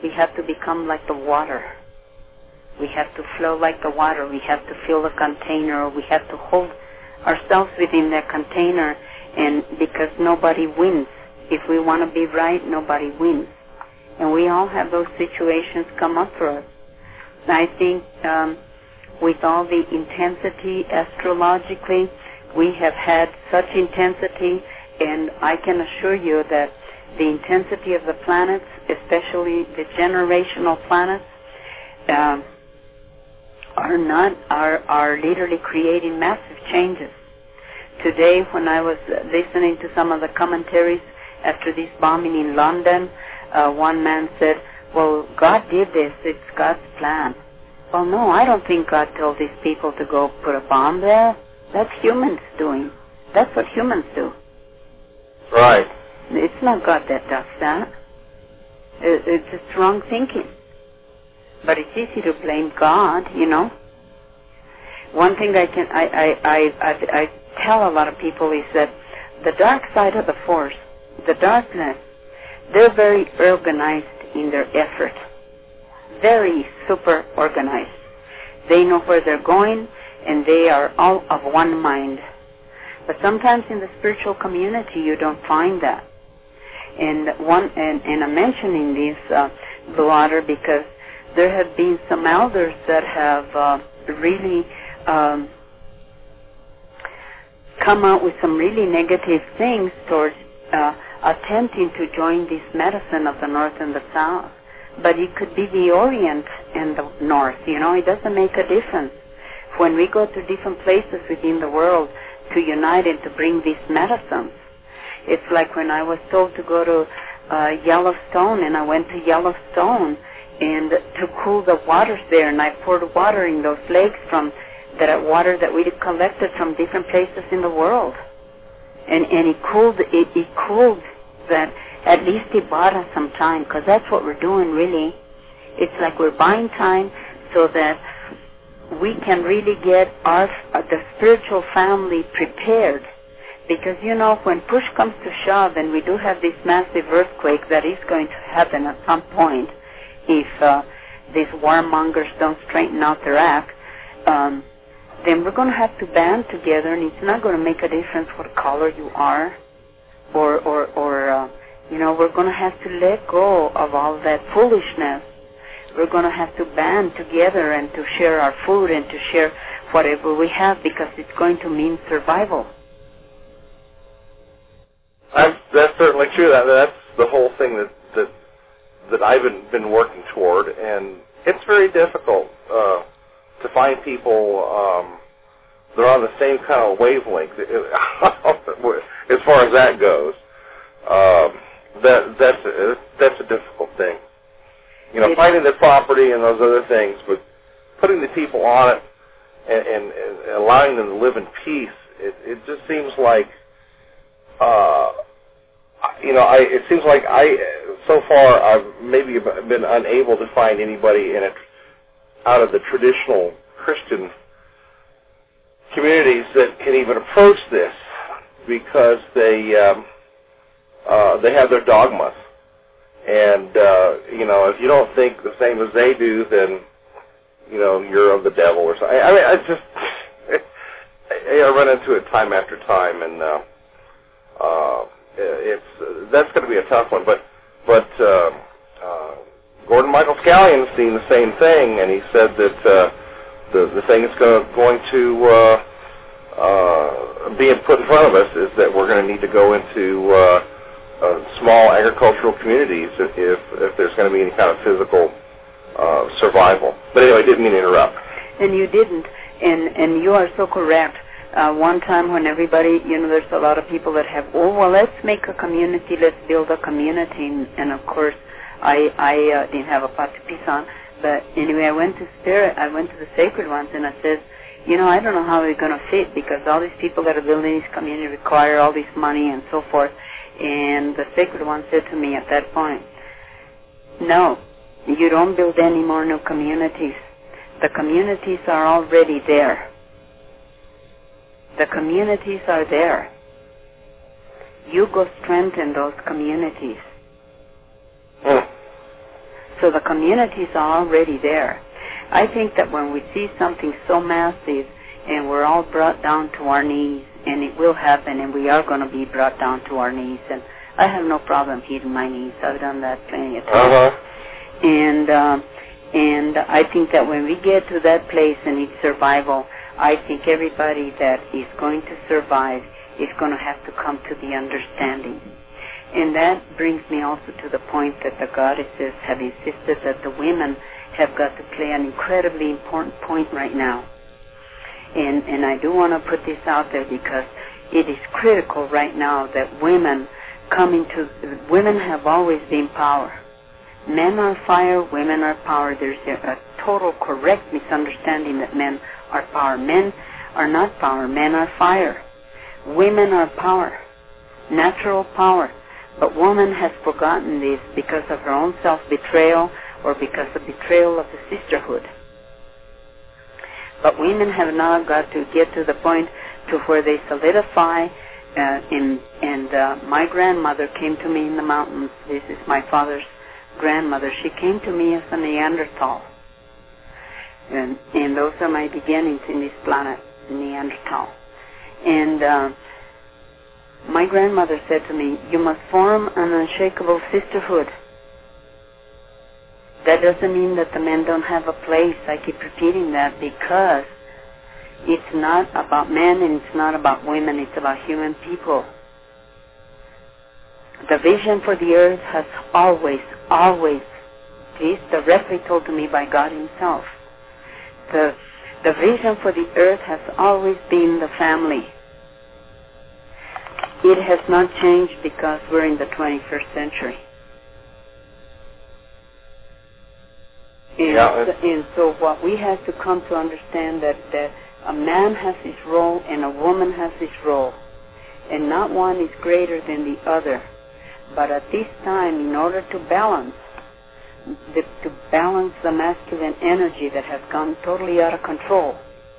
we have to become like the water. We have to flow like the water. We have to fill the container. We have to hold ourselves within that container, and because nobody wins. If we want to be right, nobody wins. And we all have those situations come up for us. I think um, with all the intensity astrologically, we have had such intensity, and I can assure you that the intensity of the planets, especially the generational planets, uh, are not are are literally creating massive changes. Today, when I was listening to some of the commentaries after this bombing in London, uh, one man said, well, God did this, it's God's plan. Well, no, I don't think God told these people to go put a bomb there. That's humans doing. That's what humans do. Right. It's not God that does that. It, it's just wrong thinking. But it's easy to blame God, you know. One thing I can I, I, I, I, I tell a lot of people is that the dark side of the force, the darkness, they're very organized in their effort. Very super organized. They know where they're going, and they are all of one mind. But sometimes in the spiritual community, you don't find that. And one, and, and I'm mentioning this, uh, Blue Otter, because there have been some elders that have uh, really um, come out with some really negative things towards uh, attempting to join this medicine of the North and the South. But it could be the Orient and the North, you know, it doesn't make a difference. When we go to different places within the world to unite and to bring these medicines, it's like when I was told to go to uh, Yellowstone, and I went to Yellowstone and to cool the waters there, and I poured water in those lakes from that water that we collected from different places in the world, and and it cooled it, it cooled that. At least it bought us some time, because that's what we're doing really. It's like we're buying time so that we can really get our uh, the spiritual family prepared. Because, you know, when push comes to shove, and we do have this massive earthquake that is going to happen at some point if uh, these warmongers don't straighten out their act, um, then we're going to have to band together, and it's not going to make a difference what color you are, or, or, or uh, you know, we're going to have to let go of all that foolishness. We're going to have to band together and to share our food and to share whatever we have, because it's going to mean survival. That's, that's certainly true. That, that's the whole thing that, that that I've been, been working toward, and it's very difficult uh, to find people um, that are on the same kind of wavelength as far as that goes. Um, that that's a, that's a difficult thing. You know, finding the property and those other things, but putting the people on it and, and, and allowing them to live in peace, it, it just seems like, uh, you know, I, it seems like I, so far, I've maybe been unable to find anybody in it out of the traditional Christian communities that can even approach this, because they um, uh, they have their dogmas. And, uh, you know, if you don't think the same as they do, then, you know, you're of the devil or something. I mean, I just, I run into it time after time, and uh, uh, it's, uh, that's going to be a tough one. But, but uh, uh, Gordon Michael Scallion's seen the same thing, and he said that uh, the, the thing that's going to, going to uh, uh, be put in front of us is that we're going to need to go into uh, Uh, small agricultural communities if, if, if there's going to be any kind of physical uh, survival. But anyway, I didn't mean to interrupt. And you didn't, and and you are so correct. Uh, one time when everybody, you know, there's a lot of people that have, oh, well, let's make a community, let's build a community, and, and of course, I I uh, didn't have a pot to piss on, but anyway, I went to Spirit, I went to the Sacred Ones, and I said, you know, I don't know how we're going to fit, because all these people that are building this community require all this money and so forth. And the Sacred One said to me at that point, no, you don't build any more new communities. The communities are already there. The communities are there. You go strengthen those communities. Mm. So So the communities are already there. I think that when we see something so massive and we're all brought down to our knees, and it will happen, and we are going to be brought down to our knees, and I have no problem hitting my knees. I've done that plenty of times. Uh-huh. And, uh, and I think that when we get to that place and it's survival, I think everybody that is going to survive is going to have to come to the understanding. And that brings me also to the point that the goddesses have insisted that the women have got to play an incredibly important point right now. And, and I do want to put this out there because it is critical right now that women come into, women have always been power. Men are fire, women are power. There's a, a total correct misunderstanding that men are power. Men are not power, men are fire. Women are power, natural power. But woman has forgotten this because of her own self-betrayal or because of betrayal of the sisterhood. But women have now got to get to the point to where they solidify. Uh, in, and uh, my grandmother came to me in the mountains. This is my father's grandmother. She came to me as a Neanderthal. And, and those are my beginnings in this planet, Neanderthal. And uh, my grandmother said to me, you must form an unshakable sisterhood. That doesn't mean that the men don't have a place. I keep repeating that because it's not about men and it's not about women. It's about human people. The vision for the earth has always, always, this directly told to me by God himself. The, the vision for the earth has always been the family. It has not changed because we're in the twenty-first century. And, yeah. and so what we have to come to understand that, that a man has his role and a woman has his role. And not one is greater than the other. But at this time, in order to balance, the, to balance the masculine energy that has gone totally out of control,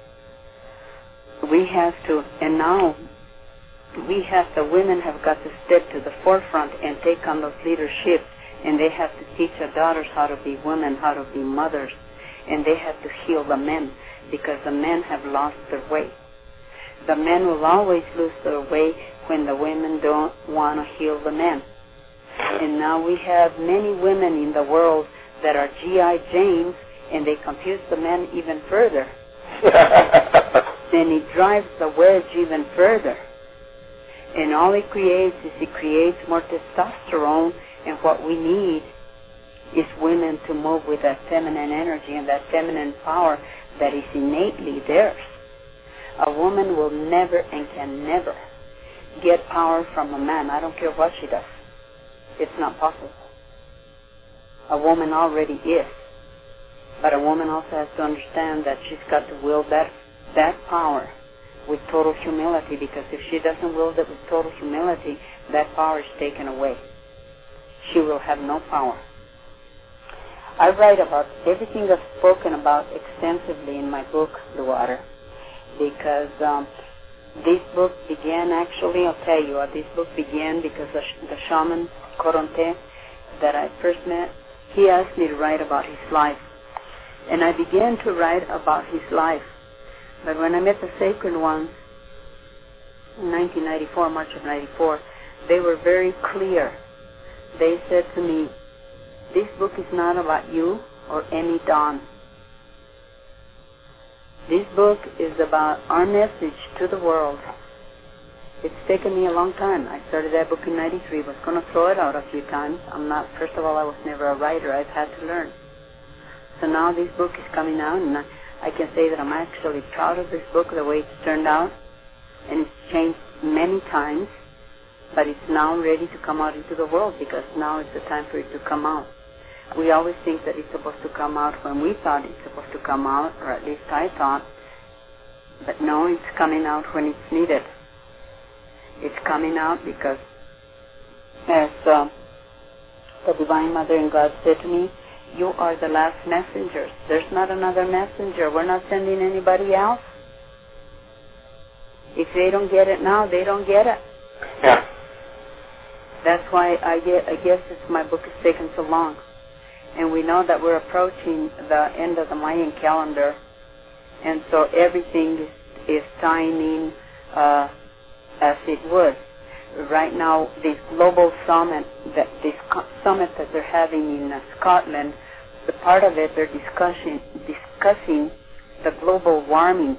we have to, and now we have, the women have got to step to the forefront and take on those leaderships, and they have to teach their daughters how to be women, how to be mothers, and they have to heal the men, because the men have lost their way. The men will always lose their way when the women don't want to heal the men. And now we have many women in the world that are G I Janes, and they confuse the men even further. Then it drives the wedge even further. And all it creates is it creates more testosterone, and what we need is women to move with that feminine energy and that feminine power that is innately theirs. A woman will never and can never get power from a man. I don't care what she does. It's not possible. A woman already is. But a woman also has to understand that she's got to will that, that power with total humility, because if she doesn't will it with total humility, that power is taken away. She will have no power. I write about everything I've spoken about extensively in my book, Blue Water, because um, this book began actually, I'll tell you, uh, this book began because the, sh- the shaman, Coronte, that I first met, he asked me to write about his life. And I began to write about his life. But when I met the Sacred Ones in nineteen ninety-four, March of ninety-four, they were very clear. They said to me, this book is not about you or any Don. This book is about our message to the world. It's taken me a long time. I started that book in ninety-three. I was going to throw it out a few times. I'm not, first of all, I was never a writer. I've had to learn. So now this book is coming out, and I, I can say that I'm actually proud of this book, the way it's turned out. And it's changed many times, but it's now ready to come out into the world, because now is the time for it to come out. We always think that it's supposed to come out when we thought it's supposed to come out, or at least I thought. But no, it's coming out when it's needed. It's coming out because, as uh, the Divine Mother and God said to me, you are the last messengers. There's not another messenger. We're not sending anybody else. If they don't get it now, they don't get it. Yeah. That's why I, get, I guess it's, my book has taken so long. And we know that we're approaching the end of the Mayan calendar, and so everything is, is timing uh, as it would. Right now, this global summit, that this co- summit that they're having in uh, Scotland, the part of it they're discussing discussing the global warming.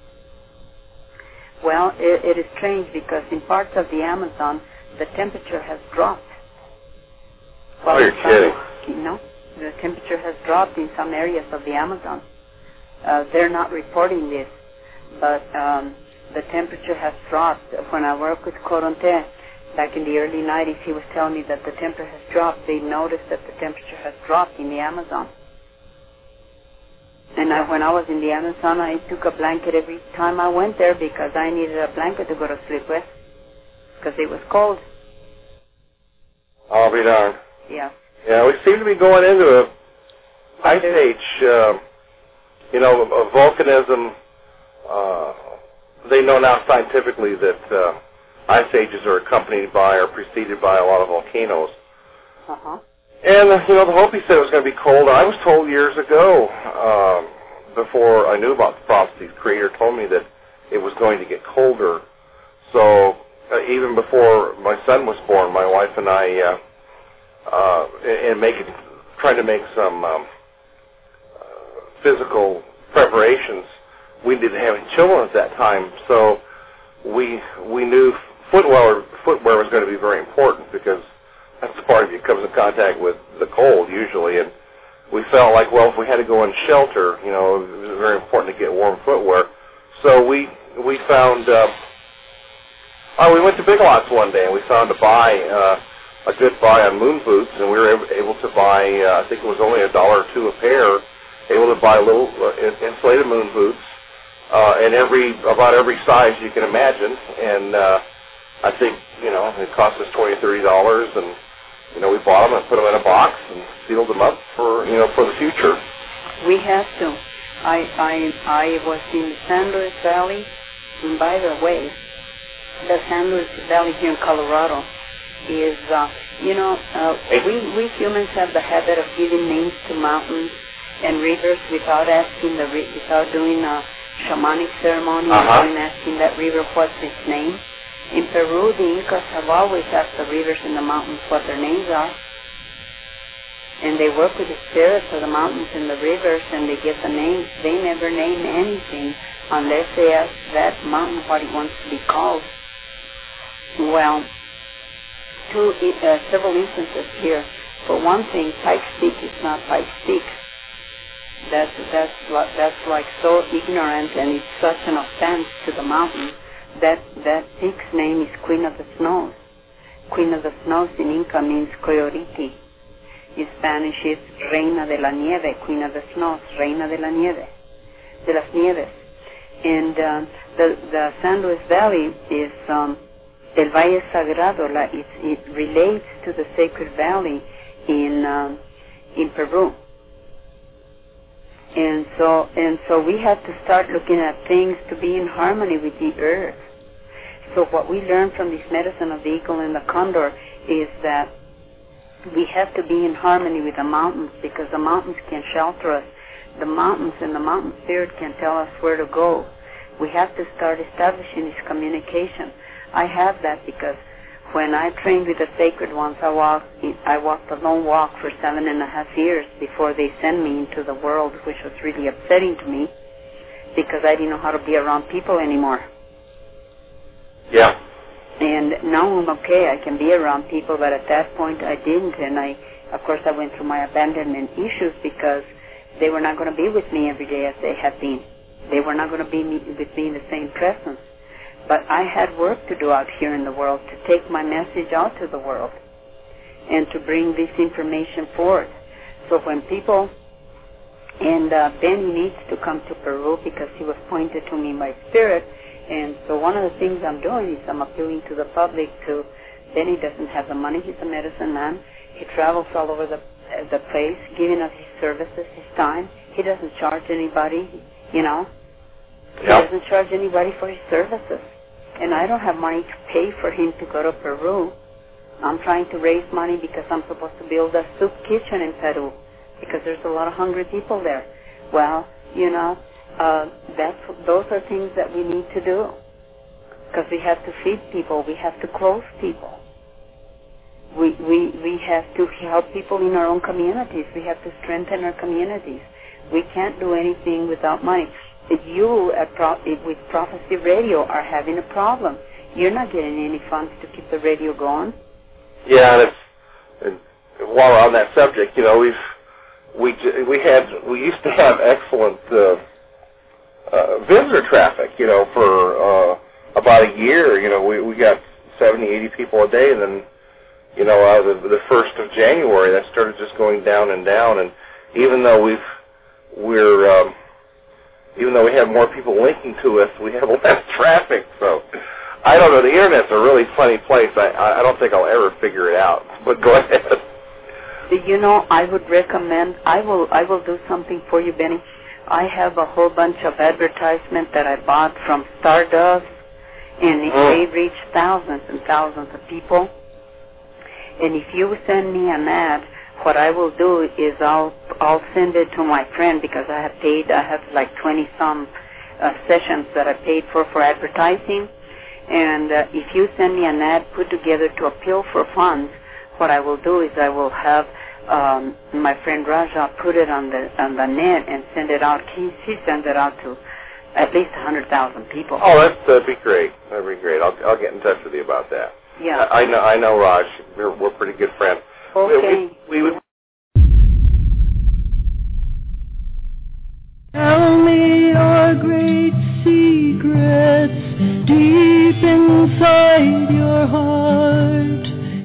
Well, it, it is strange because in parts of the Amazon, the temperature has dropped. Oh, you're kidding. You know, the temperature has dropped in some areas of the Amazon. Uh, they're not reporting this, but um, the temperature has dropped. When I worked with Coronte back in the early nineties, he was telling me that the temperature has dropped. They noticed that the temperature has dropped in the Amazon. And I, when I was in the Amazon, I took a blanket every time I went there because I needed a blanket to go to sleep with because it was cold. I'll be darned. Yeah. Yeah, we seem to be going into a ice age, uh, you know, a volcanism. Uh, they know now scientifically that uh, ice ages are accompanied by or preceded by a lot of volcanoes. Uh-huh. And, uh, you know, the Hopi said it was going to be cold. I was told years ago, um, before I knew about the prophecies, Creator told me that it was going to get colder. So uh, even before my son was born, my wife and I, uh, uh, and making, trying to make some um, uh, physical preparations, we didn't have any children at that time. So we we knew footwear footwear was going to be very important because that's the part of you comes in contact with the cold usually, and we felt like, well, if we had to go in shelter, you know, it was very important to get warm footwear. So we we found, uh, oh, we went to Big Lots one day and we found a buy, uh, a good buy on moon boots, and we were able, able to buy, uh, I think it was only a dollar or two a pair, able to buy little uh, insulated moon boots, uh, in every about every size you can imagine, and uh, I think, you know, it cost us twenty, thirty dollars, and you know, we bought them and put them in a box and sealed them up for, you know, for the future. We have to. I I I was in the San Luis Valley, and by the way, the San Luis Valley here in Colorado is, uh, you know, uh, we we humans have the habit of giving names to mountains and rivers without asking the ri- without doing a shamanic ceremony uh-huh. and asking that river what's its name. In Peru, the Incas have always asked the rivers and the mountains what their names are. And they work with the spirits of the mountains and the rivers, and they give the names. They never name anything unless they ask that mountain what it wants to be called. Well, two, uh, several instances here. For one thing, Pike's Peak is not Pike's Peak. That's, that's, that's like so ignorant, and it's such an offense to the mountain. That that peak's name is Queen of the Snows. Queen of the Snows in Inca means Coyoriti. In Spanish it's Reina de la Nieve, Queen of the Snows, Reina de la Nieve, de las Nieves. And uh, the, the San Luis Valley is um, El Valle Sagrado. La, it, it relates to the Sacred Valley in um, in Peru. And so and so we have to start looking at things to be in harmony with the earth. So what we learn from this medicine of the eagle and the condor is that we have to be in harmony with the mountains, because the mountains can shelter us. The mountains and the mountain spirit can tell us where to go. We have to start establishing this communication. I have that because when I trained with the sacred ones, I walked, I walked a long walk for seven and a half years before they sent me into the world, which was really upsetting to me because I didn't know how to be around people anymore. Yeah. And now I'm okay. I can be around people, but at that point I didn't. And I, of course, I went through my abandonment issues because they were not going to be with me every day as they had been. They were not going to be me, with me in the same presence. But I had work to do out here in the world to take my message out to the world and to bring this information forth. So when people, and uh, Benny needs to come to Peru because he was pointed to me by spirit. And so one of the things I'm doing is I'm appealing to the public to, Benny doesn't have the money, he's a medicine man. He travels all over the, uh, the place, giving us his services, his time. He doesn't charge anybody, you know. He Yep. doesn't charge anybody for his services. And I don't have money to pay for him to go to Peru. I'm trying to raise money because I'm supposed to build a soup kitchen in Peru. because there's a lot of hungry people there. Well, you know, uh, that's those are things that we need to do, because we have to feed people, we have to clothe people, we we we have to help people in our own communities, we have to strengthen our communities. We can't do anything without money. If you at Pro- if with Prophecy Radio are having a problem, you're not getting any funds to keep the radio going. Yeah, and, it's, and while we're on that subject, you know, we've we we had we used to have excellent uh, uh, visitor traffic, you know, for uh, about a year. You know, we we got seventy, eighty people a day, and then, you know, uh, the, the first of January, that started just going down and down. And even though we've we're um, even though we have more people linking to us, we have less traffic. So I don't know. The internet's a really funny place. I I don't think I'll ever figure it out. But go ahead. You know, I would recommend. I will. I will do something for you, Benny. I have a whole bunch of advertisement that I bought from Stardust, and mm. they reach thousands and thousands of people. And if you send me an ad, what I will do is I'll I'll send it to my friend, because I have paid. I have like twenty some uh, sessions that I paid for for advertising. And uh, if you send me an ad put together to appeal for funds, what I will do is I will have um, my friend Raja put it on the on the net and send it out. He he sends it out to at least a hundred thousand people. Oh, that's, that'd be great. That'd be great. I'll I'll get in touch with you about that. Yeah. I, I know I know Raj. We're we're pretty good friends. Okay. We, we, we, Tell me your great secrets deep inside your heart.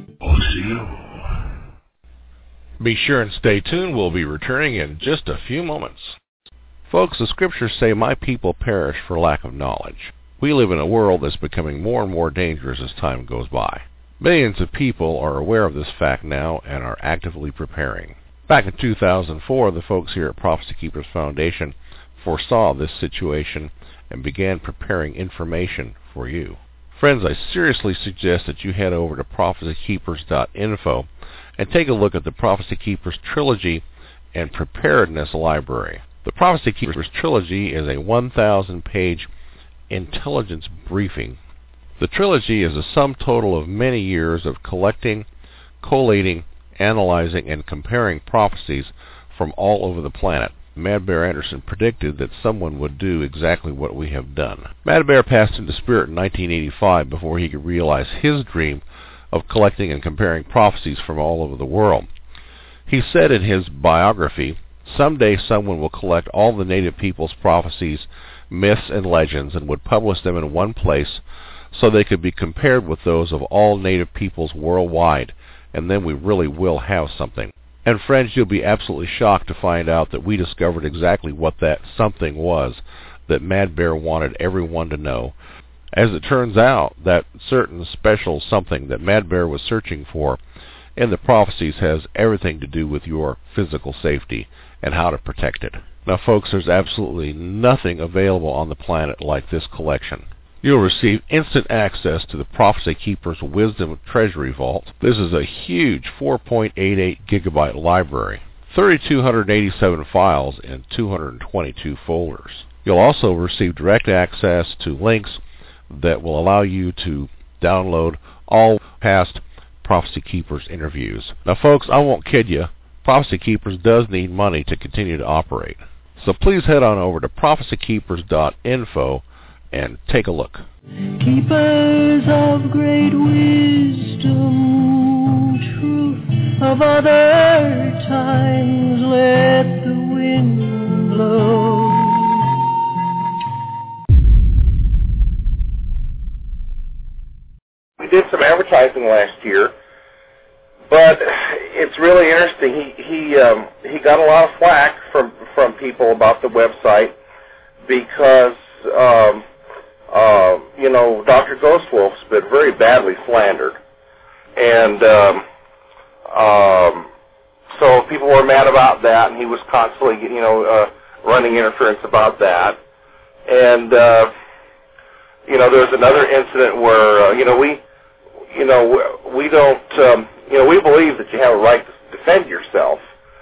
Be sure and stay tuned. We'll be returning in just a few moments. Folks, the scriptures say, "My people perish for lack of knowledge." We live in a world that's becoming more and more dangerous as time goes by. Millions of people are aware of this fact now and are actively preparing. Back in two thousand four, the folks here at Prophecy Keepers Foundation foresaw this situation and began preparing information for you. Friends, I seriously suggest that you head over to prophecy keepers dot info and take a look at the Prophecy Keepers Trilogy and Preparedness Library. The Prophecy Keepers Trilogy is a one thousand page intelligence briefing. The trilogy is a sum total of many years of collecting, collating, analyzing, and comparing prophecies from all over the planet. Mad Bear Anderson predicted that someone would do exactly what we have done. Mad Bear passed into spirit in nineteen eighty-five before he could realize his dream of collecting and comparing prophecies from all over the world. He said in his biography, "Someday someone will collect all the native people's prophecies, myths, and legends and would publish them in one place so they could be compared with those of all native peoples worldwide, and then we really will have something." And friends, you'll be absolutely shocked to find out that we discovered exactly what that something was that Mad Bear wanted everyone to know. As it turns out, that certain special something that Mad Bear was searching for in the prophecies has everything to do with your physical safety and how to protect it. Now folks, there's absolutely nothing available on the planet like this collection. You'll receive instant access to the Prophecy Keepers Wisdom Treasury Vault. This is a huge four point eight eight gigabyte library, three thousand two hundred eighty-seven files in two hundred twenty-two folders. You'll also receive direct access to links that will allow you to download all past Prophecy Keepers interviews. Now folks, I won't kid you, Prophecy Keepers does need money to continue to operate. So please head on over to prophecy keepers dot info and take a look. Keepers of great wisdom, truth of other times, let the wind blow. We did some advertising last year, but it's really interesting. He he um, he got a lot of flack from from people about the website because um, uh, you know, Doctor Ghostwolf's been very badly slandered, and um, um, so people were mad about that, and he was constantly you know uh, running interference about that, and uh, you know there was another incident where uh, you know we. You know, we don't, um, you know, we believe that you have a right to defend yourself,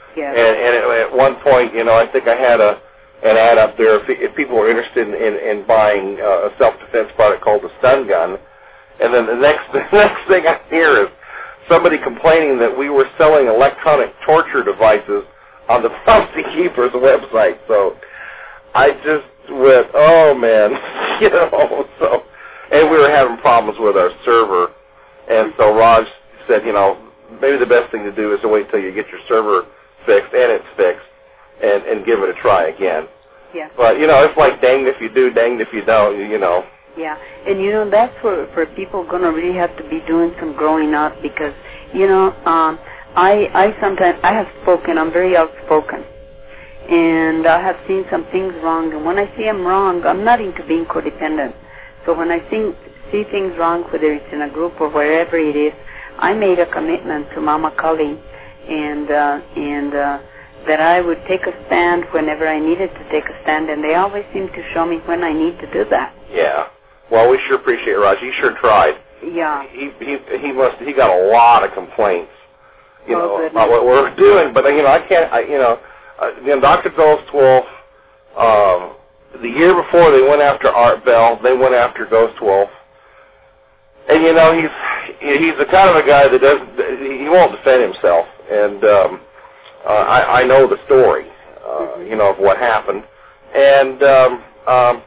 Yeah. And, and at one point, you know, I think I had a an ad up there if, if people were interested in, in, in buying uh, a self-defense product called the stun gun. And then the next the next thing I hear is somebody complaining that we were selling electronic torture devices on the Prophecy Keepers website. So I just went, oh, man, you know, so, and we were having problems with our server. And so Raj said, you know, maybe the best thing to do is to wait till you get your server fixed, and it's fixed, and, and give it a try again. Yeah. But, you know, it's like danged if you do, danged if you don't, you know. Yeah, and, you know, that's where, where people going to really have to be doing some growing up because, you know, um, I, I sometimes, I have spoken, I'm very outspoken, and I have seen some things wrong, and when I see them wrong, I'm not into being codependent. So when I see, see things wrong, whether it's in a group or wherever it is, I made a commitment to Mama Kali, and, uh, and, uh, that I would take a stand whenever I needed to take a stand, and they always seem to show me when I need to do that. Yeah. Well, we sure appreciate it, Raj. He sure tried. Yeah. He he he must he got a lot of complaints, you oh, know, goodness. about what we're doing. But you know, I can't. I, you know, uh, you know, Doctor Ghost Wolf. Um, the year before they went after Art Bell, they went after Ghost Wolf. And you know, he's he's the kind of a guy that doesn't. He won't defend himself. And um, uh, I I know the story, uh, mm-hmm. you know, of what happened. And um, um,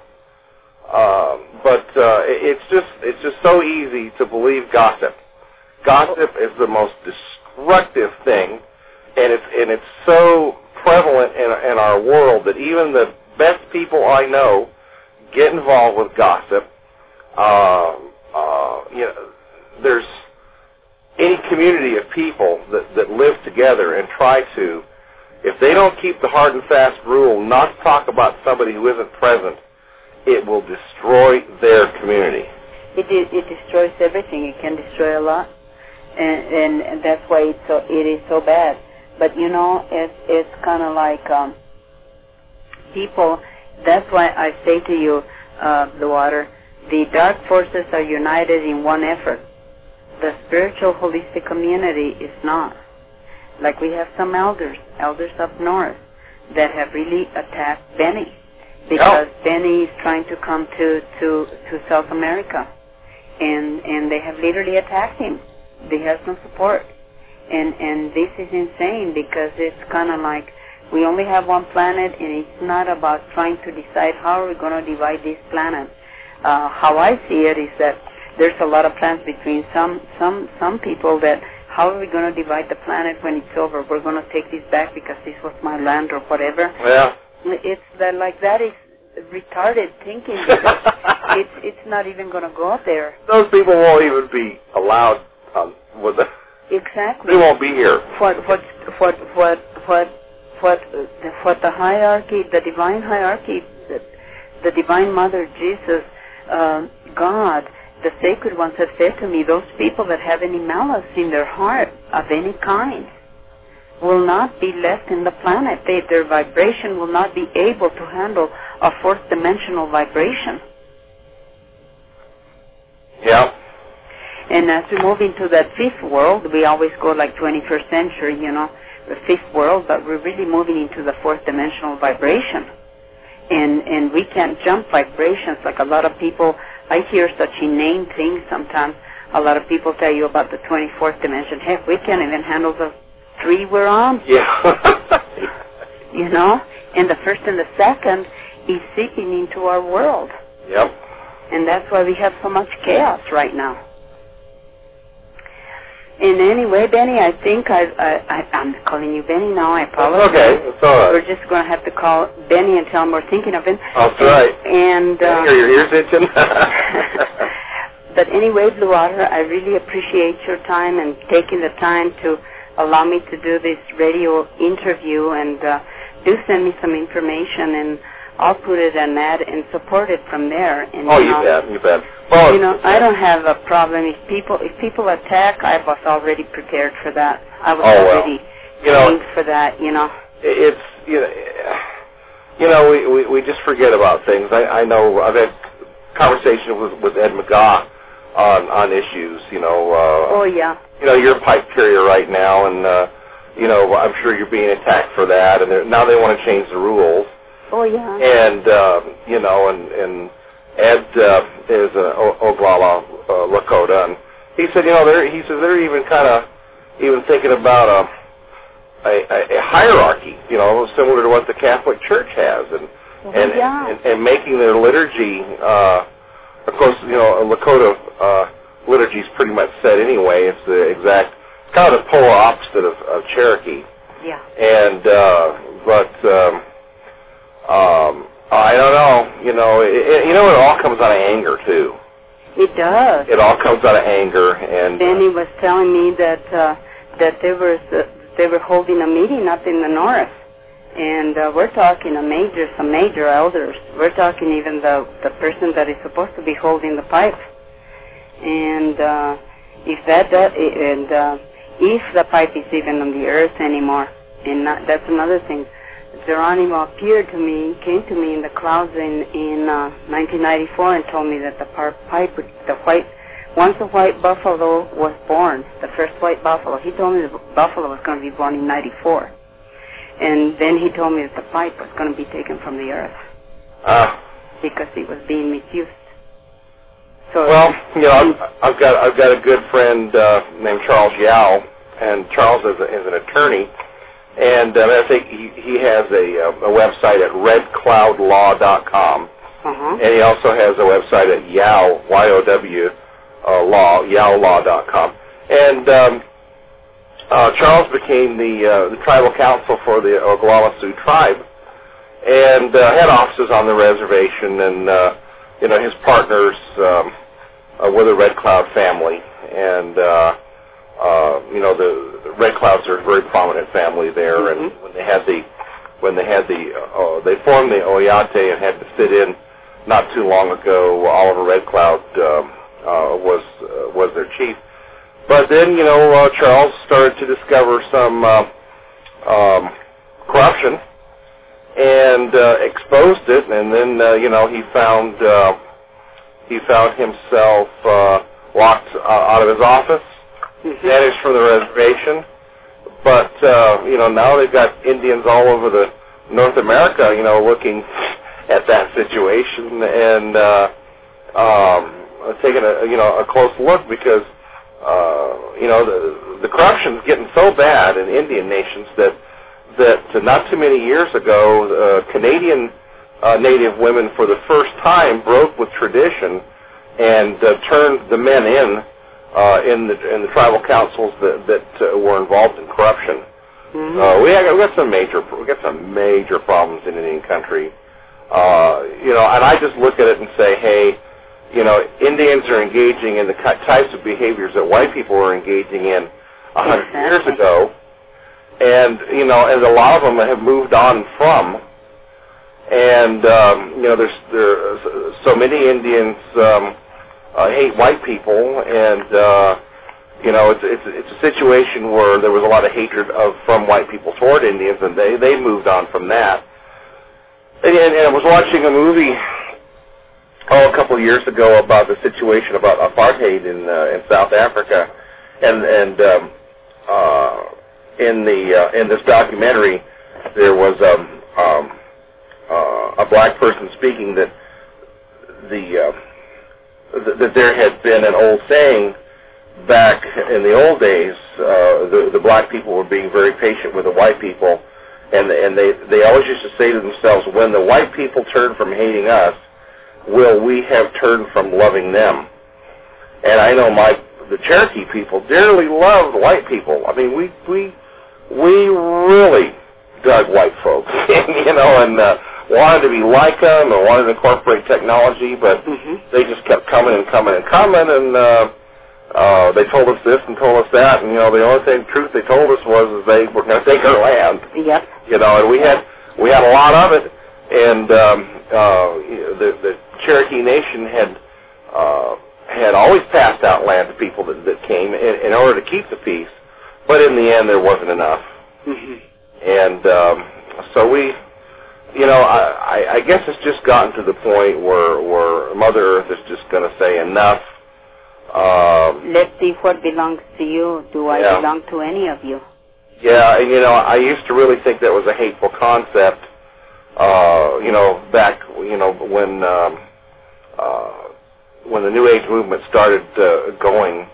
Uh, but uh, it's just it's just so easy to believe gossip. Gossip is the most destructive thing, and it's and it's so prevalent in, in our world that even the best people I know get involved with gossip. Uh, uh, you know, there's any community of people that, that live together and try to, if they don't keep the hard and fast rule not to talk about somebody who isn't present, it will destroy their community. It, it it destroys everything. It can destroy a lot, and and that's why it's so it is so bad. But you know, it's it's kind of like um, people. That's why I say to you, uh, the water, the dark forces are united in one effort. The spiritual holistic community is not. Like we have some elders, elders up north, that have really attacked Benny. Because oh. Benny is trying to come to, to, to South America, and and they have literally attacked him. They have no support, and and this is insane because it's kind of like we only have one planet, and it's not about trying to decide how are we going to divide this planet. Uh, how I see it is that there's a lot of plans between some some some people that how are we going to divide the planet when it's over? We're going to take this back because this was my land or whatever. Yeah. It's that like that is retarded thinking. it's it's not even going to go there. Those people won't even be allowed um, with the. Exactly. They won't be here. What what what what what what what the hierarchy, the divine hierarchy, the, the divine Mother, Jesus, uh, God, the sacred ones have said to me, those people that have any malice in their heart of any kind will not be left in the planet. They, their vibration will not be able to handle a fourth dimensional vibration. Yeah. And as we move into that fifth world, we always go like twenty-first century, you know, the fifth world, but we're really moving into the fourth dimensional vibration. And and we can't jump vibrations like a lot of people. I hear such inane things sometimes. A lot of people tell you about the twenty-fourth dimension. Heck, we can't even handle the three we're on. Yeah. You know? And the first and the second is seeping into our world. Yep. And that's why we have so much chaos right now. And anyway, Benny, I think I, I, I, I'm calling you Benny now. I apologize. It's okay. It's all right. We're just going to have to call Benny and tell him we're thinking of him. That's right. And uh, Benny, are your ears itching? But anyway, Blue Water, I really appreciate your time and taking the time to allow me to do this radio interview. And uh, do send me some information, and I'll put it in ad and support it from there. And, oh, you you know, bet, you bet. Well, you know, I don't have a problem if people if people attack. I was already prepared for that. I was oh, already well. you know, trained for that. You know, it's you know, you know, we, we we just forget about things. I, I know I've had conversations with with Ed McGaugh on on issues. You know. Uh, oh yeah. You know, you're a pipe carrier right now, and uh, you know, I'm sure you're being attacked for that, and now they want to change the rules. Oh, yeah. And, uh, you know, and, and Ed uh, is an Oglala uh, Lakota, and he said, you know, they're, he says they're even kind of even thinking about a, a, a hierarchy, you know, similar to what the Catholic Church has, and oh, and, yeah. and and making their liturgy, uh, of course, you know, a Lakota uh, liturgy is pretty much set anyway. It's the exact, kind of the polar opposite of, of Cherokee. Yeah. And, uh, but, um, um, I don't know, you know, it, it, you know, it all comes out of anger, too. It does. It all comes out of anger, and... Benny was telling me that, uh, that there was, uh, they were holding a meeting up in the north, and uh, we're talking a major, some major elders. We're talking even the, the person that is supposed to be holding the pipe. And uh, if that, does, and uh, if the pipe is even on the earth anymore, and not, that's another thing. Geronimo appeared to me, came to me in the clouds in in uh, nineteen ninety-four and told me that the par- pipe, the white, once the white buffalo was born, the first white buffalo, he told me the buffalo was going to be born in ninety-four. And then he told me that the pipe was going to be taken from the earth uh, because it was being misused. So well, you know, I've, I've got I've got a good friend uh, named Charles Yao, and Charles is, a, is an attorney, and uh, I think he, he has a, a website at red cloud law dot com, uh-huh. and he also has a website at Yow, Y O W, uh, law, yow law dot com. And um, uh, Charles became the, uh, the tribal council for the Oglala Sioux tribe, and uh, had offices on the reservation, and uh, you know, his partners um, uh, were the Red Cloud family, and uh, uh, you know, the, the Red Clouds are a very prominent family there. Mm-hmm. And when they had the when they had the uh, they formed the Oyate and had to fit in not too long ago, Oliver Red Cloud um, uh, was uh, was their chief. But then, you know, uh, Charles started to discover some uh, um, corruption and uh, exposed it, and then uh, you know, he found uh, he found himself uh, locked uh, out of his office, mm-hmm. banished from the reservation. But uh, you know, now they've got Indians all over the North America, you know, looking at that situation and uh, um, taking a you know a close look, because uh, you know the the corruption's getting so bad in Indian nations that. that uh, not too many years ago, uh, Canadian uh, Native women for the first time broke with tradition and uh, turned the men in uh, in the in the tribal councils that that uh, were involved in corruption. Mm-hmm. Uh, we have, we got some major we got some major problems in Indian country. Uh, you know, and I just look at it and say, hey, you know, Indians are engaging in the types of behaviors that white people were engaging in a hundred exactly. years ago. And, you know, and a lot of them have moved on from. And, um, you know, there's there so many Indians um, uh, hate white people, and, uh, you know, it's, it's it's a situation where there was a lot of hatred of from white people toward Indians, and they, they moved on from that. And, and, and I was watching a movie, oh, a couple of years ago about the situation about apartheid in uh, in South Africa, and, and um, uh, In the uh, in this documentary, there was um, um, uh, a black person speaking that the uh, th- that there had been an old saying back in the old days. Uh, the, the black people were being very patient with the white people, and and they they always used to say to themselves, when the white people turn from hating us, will we have turned from loving them? And I know my the Cherokee people dearly loved white people. I mean, we we we really dug white folks, you know, and uh, wanted to be like them and wanted to incorporate technology, but mm-hmm. they just kept coming and coming and coming, and uh, uh, they told us this and told us that, and, you know, the only thing, truth they told us was is they were going to take our land. Yep. You know, and we had we had a lot of it, and um, uh, the, the Cherokee Nation had uh, had always passed out land to people that, that came in, in order to keep the peace. But in the end, there wasn't enough. Mm-hmm. And um, so we, you know, I, I, I guess it's just gotten to the point where, where Mother Earth is just going to say enough. Um, Let's see what belongs to you. Do I yeah. belong to any of you? Yeah, and you know, I used to really think that was a hateful concept. Uh, you know, back you know when um, uh, when the New Age movement started uh, going,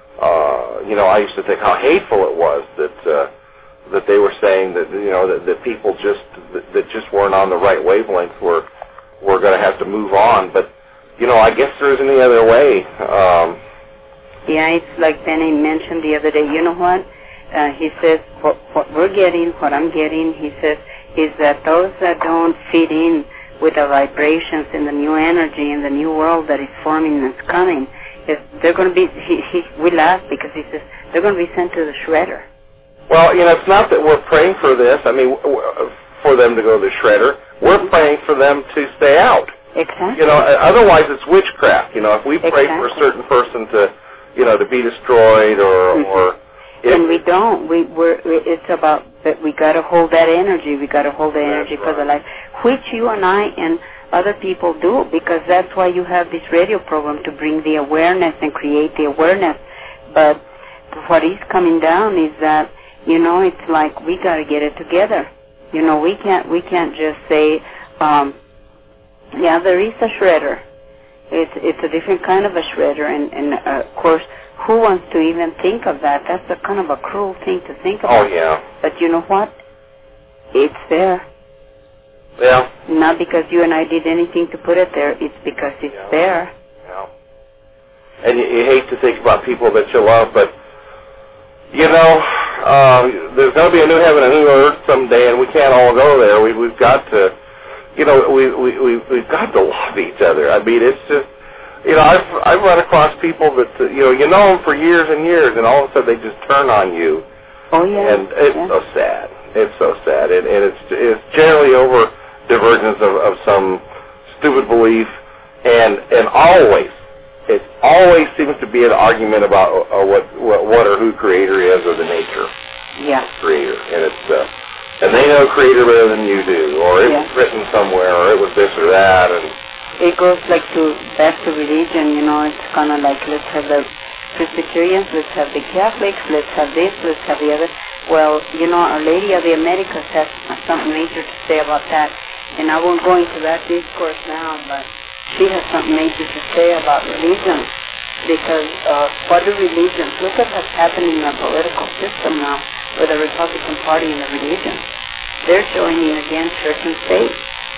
uh, you know, I used to think how hateful it was that uh, that they were saying that you know that, that people just that, that just weren't on the right wavelength were were going to have to move on. But you know, I guess there isn't any other way. Um, yeah, it's like Benny mentioned the other day. You know what? Uh, he says, what, what we're getting, what I'm getting, he says, is that those that don't fit in with the vibrations in the new energy in the new world that is forming and is coming, if they're going to be, he, he, we laugh because he says, they're going to be sent to the shredder. Well, you know, it's not that we're praying for this, I mean, for them to go to the shredder. We're praying for them to stay out. Exactly. You know, otherwise it's witchcraft. You know, if we pray exactly. for a certain person to, you know, to be destroyed or... Mm-hmm. or and we don't. We we're. It's about that. We got to hold that energy. We got to hold the energy right. for the life, which you and I and other people do, because that's why you have this radio program to bring the awareness and create the awareness. But what is coming down is that you know it's like we got to get it together. You know we can't we can't just say, um, yeah, there is a shredder. It's it's a different kind of a shredder, and and uh, of course. Who wants to even think of that? That's a kind of a cruel thing to think about. Oh, yeah. But you know what? It's there. Yeah. Not because you and I did anything to put it there. It's because it's yeah. there. Yeah. And you, you hate to think about people that you love, but, you know, uh, there's going to be a new heaven and a new earth someday, and we can't all go there. We, we've got to, you know, we, we, we, we've got to love each other. I mean, it's just... You know, I've I've run across people that uh, you know you know them for years and years, and all of a sudden they just turn on you. Oh yeah. And it's yeah. so sad. It's so sad, and, and it's it's generally over divergence of, of some stupid belief, and and always it always seems to be an argument about uh, what, what what or who creator is or the nature. Yeah. Creator, and it's uh, and they know creator better than you do, or it yeah. was written somewhere, or it was this or that, and. It goes like to back to religion, you know, it's kind of like let's have the Presbyterians, let's have the Catholics, let's have this, let's have the other. Well, you know, Our Lady of the Americas has something major to say about that, and I won't go into that discourse now, but she has something major to say about religion, because uh, what do religions, look at what's happening in the political system now with the Republican Party and the religion. They're joining against church and state.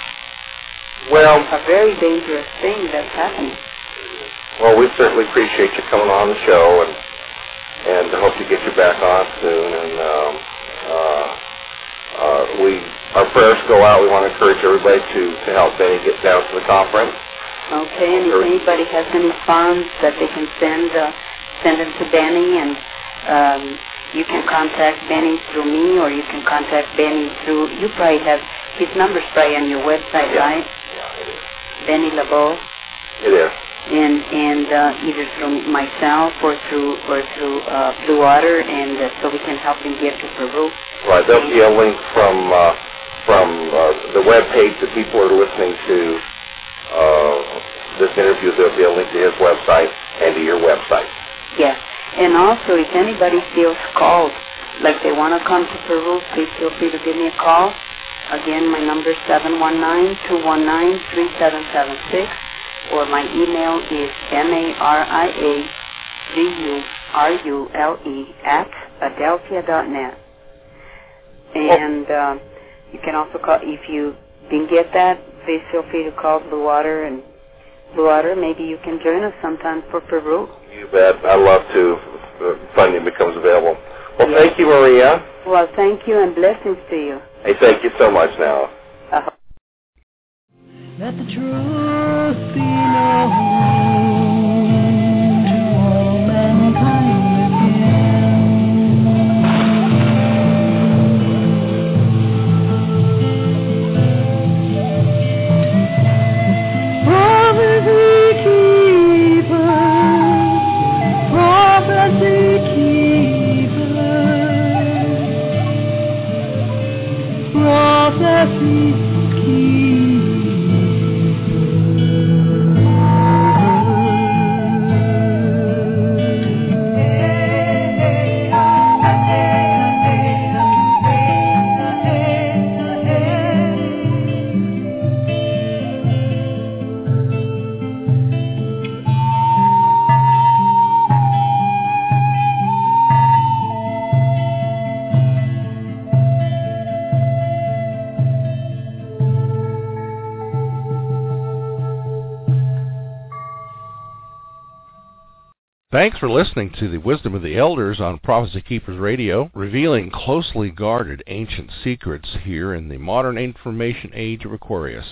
Well, a very dangerous thing that's happening. Well, we certainly appreciate you coming on the show, and and hope to get you back on soon. And um, uh, uh, we our prayers go out. We want to encourage everybody to, to help Benny get down to the conference. Okay, and if anybody has any funds that they can send, uh, send them to Benny, and um, you can contact Benny through me, or you can contact Benny through. You probably have his number's probably on your website, yeah. right? Benny LeBeau. It is. And and uh, either through myself or through or through uh, Blue Water, and uh, so we can help him get to Peru. Right. There'll be a link from uh, from uh, the web page that people are listening to uh, this interview. There'll be a link to his website and to your website. Yes. And also, if anybody feels called, like they want to come to Peru, please feel free to give me a call. Again, my number is seven one nine, two one nine, three seven seven six, or my email is M A R I A G U R U L E at adelphia dot net. And uh, you can also call, if you didn't get that, please feel free to call Blue Water, and Blue Water, maybe you can join us sometime for Peru. You bet. I'd love to. Uh, funding becomes available. Well, yes. Thank you, Maria. Well, thank you, and blessings to you. Hey, thank you so much now. Uh-huh. Let the truth be known to all mankind again. Prophecy keeper, prophecy keeper, prophecy keeper. Thanks for listening to the Wisdom of the Elders on Prophecy Keepers Radio, revealing closely guarded ancient secrets here in the modern information age of Aquarius.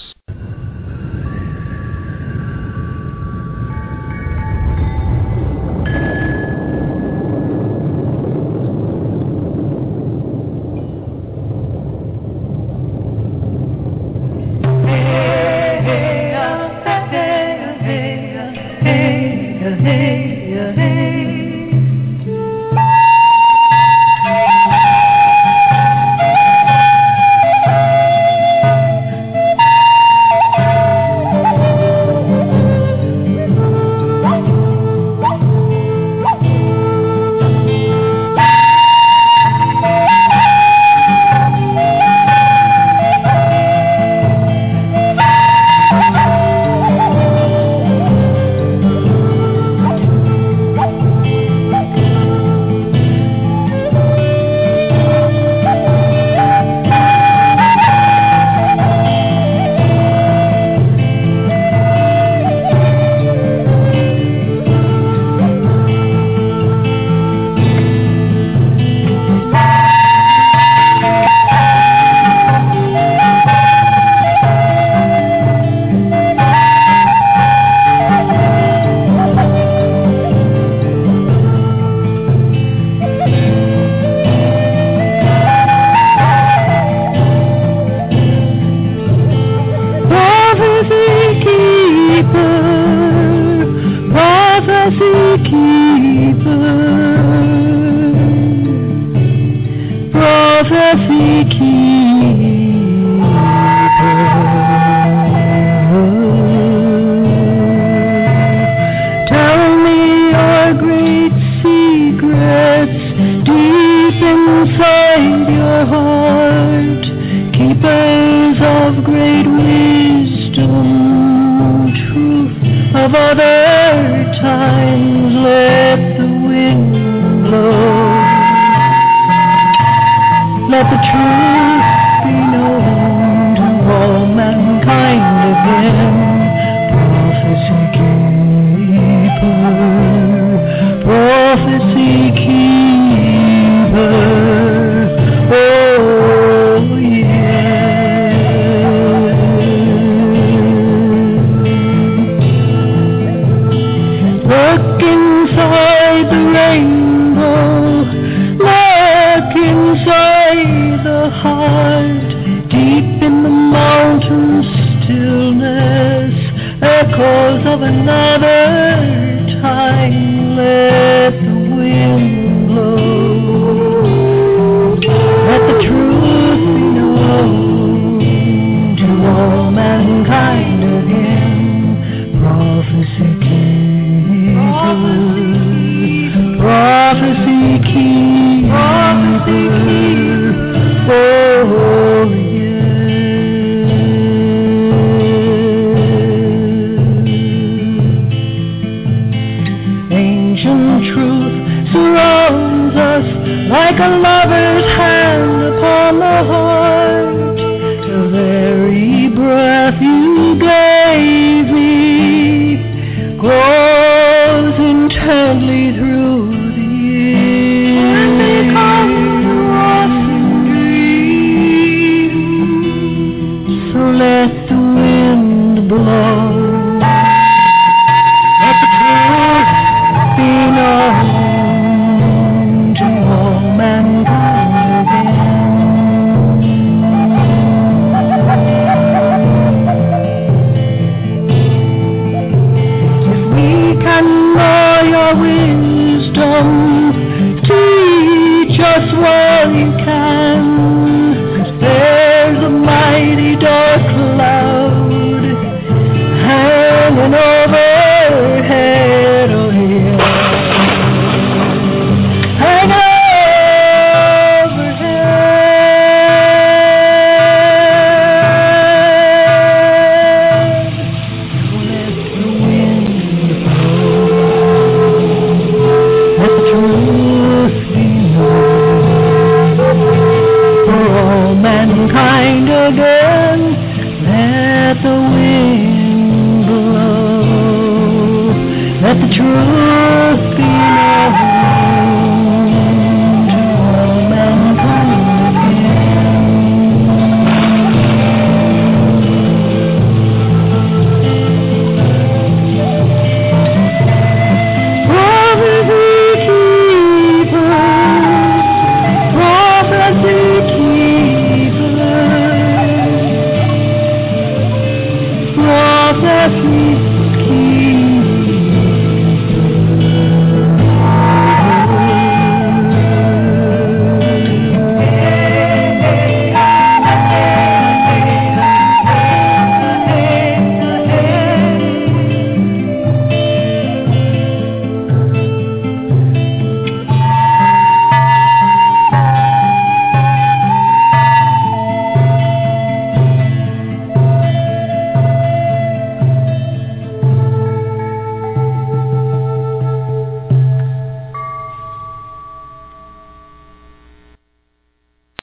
Let the truth be known.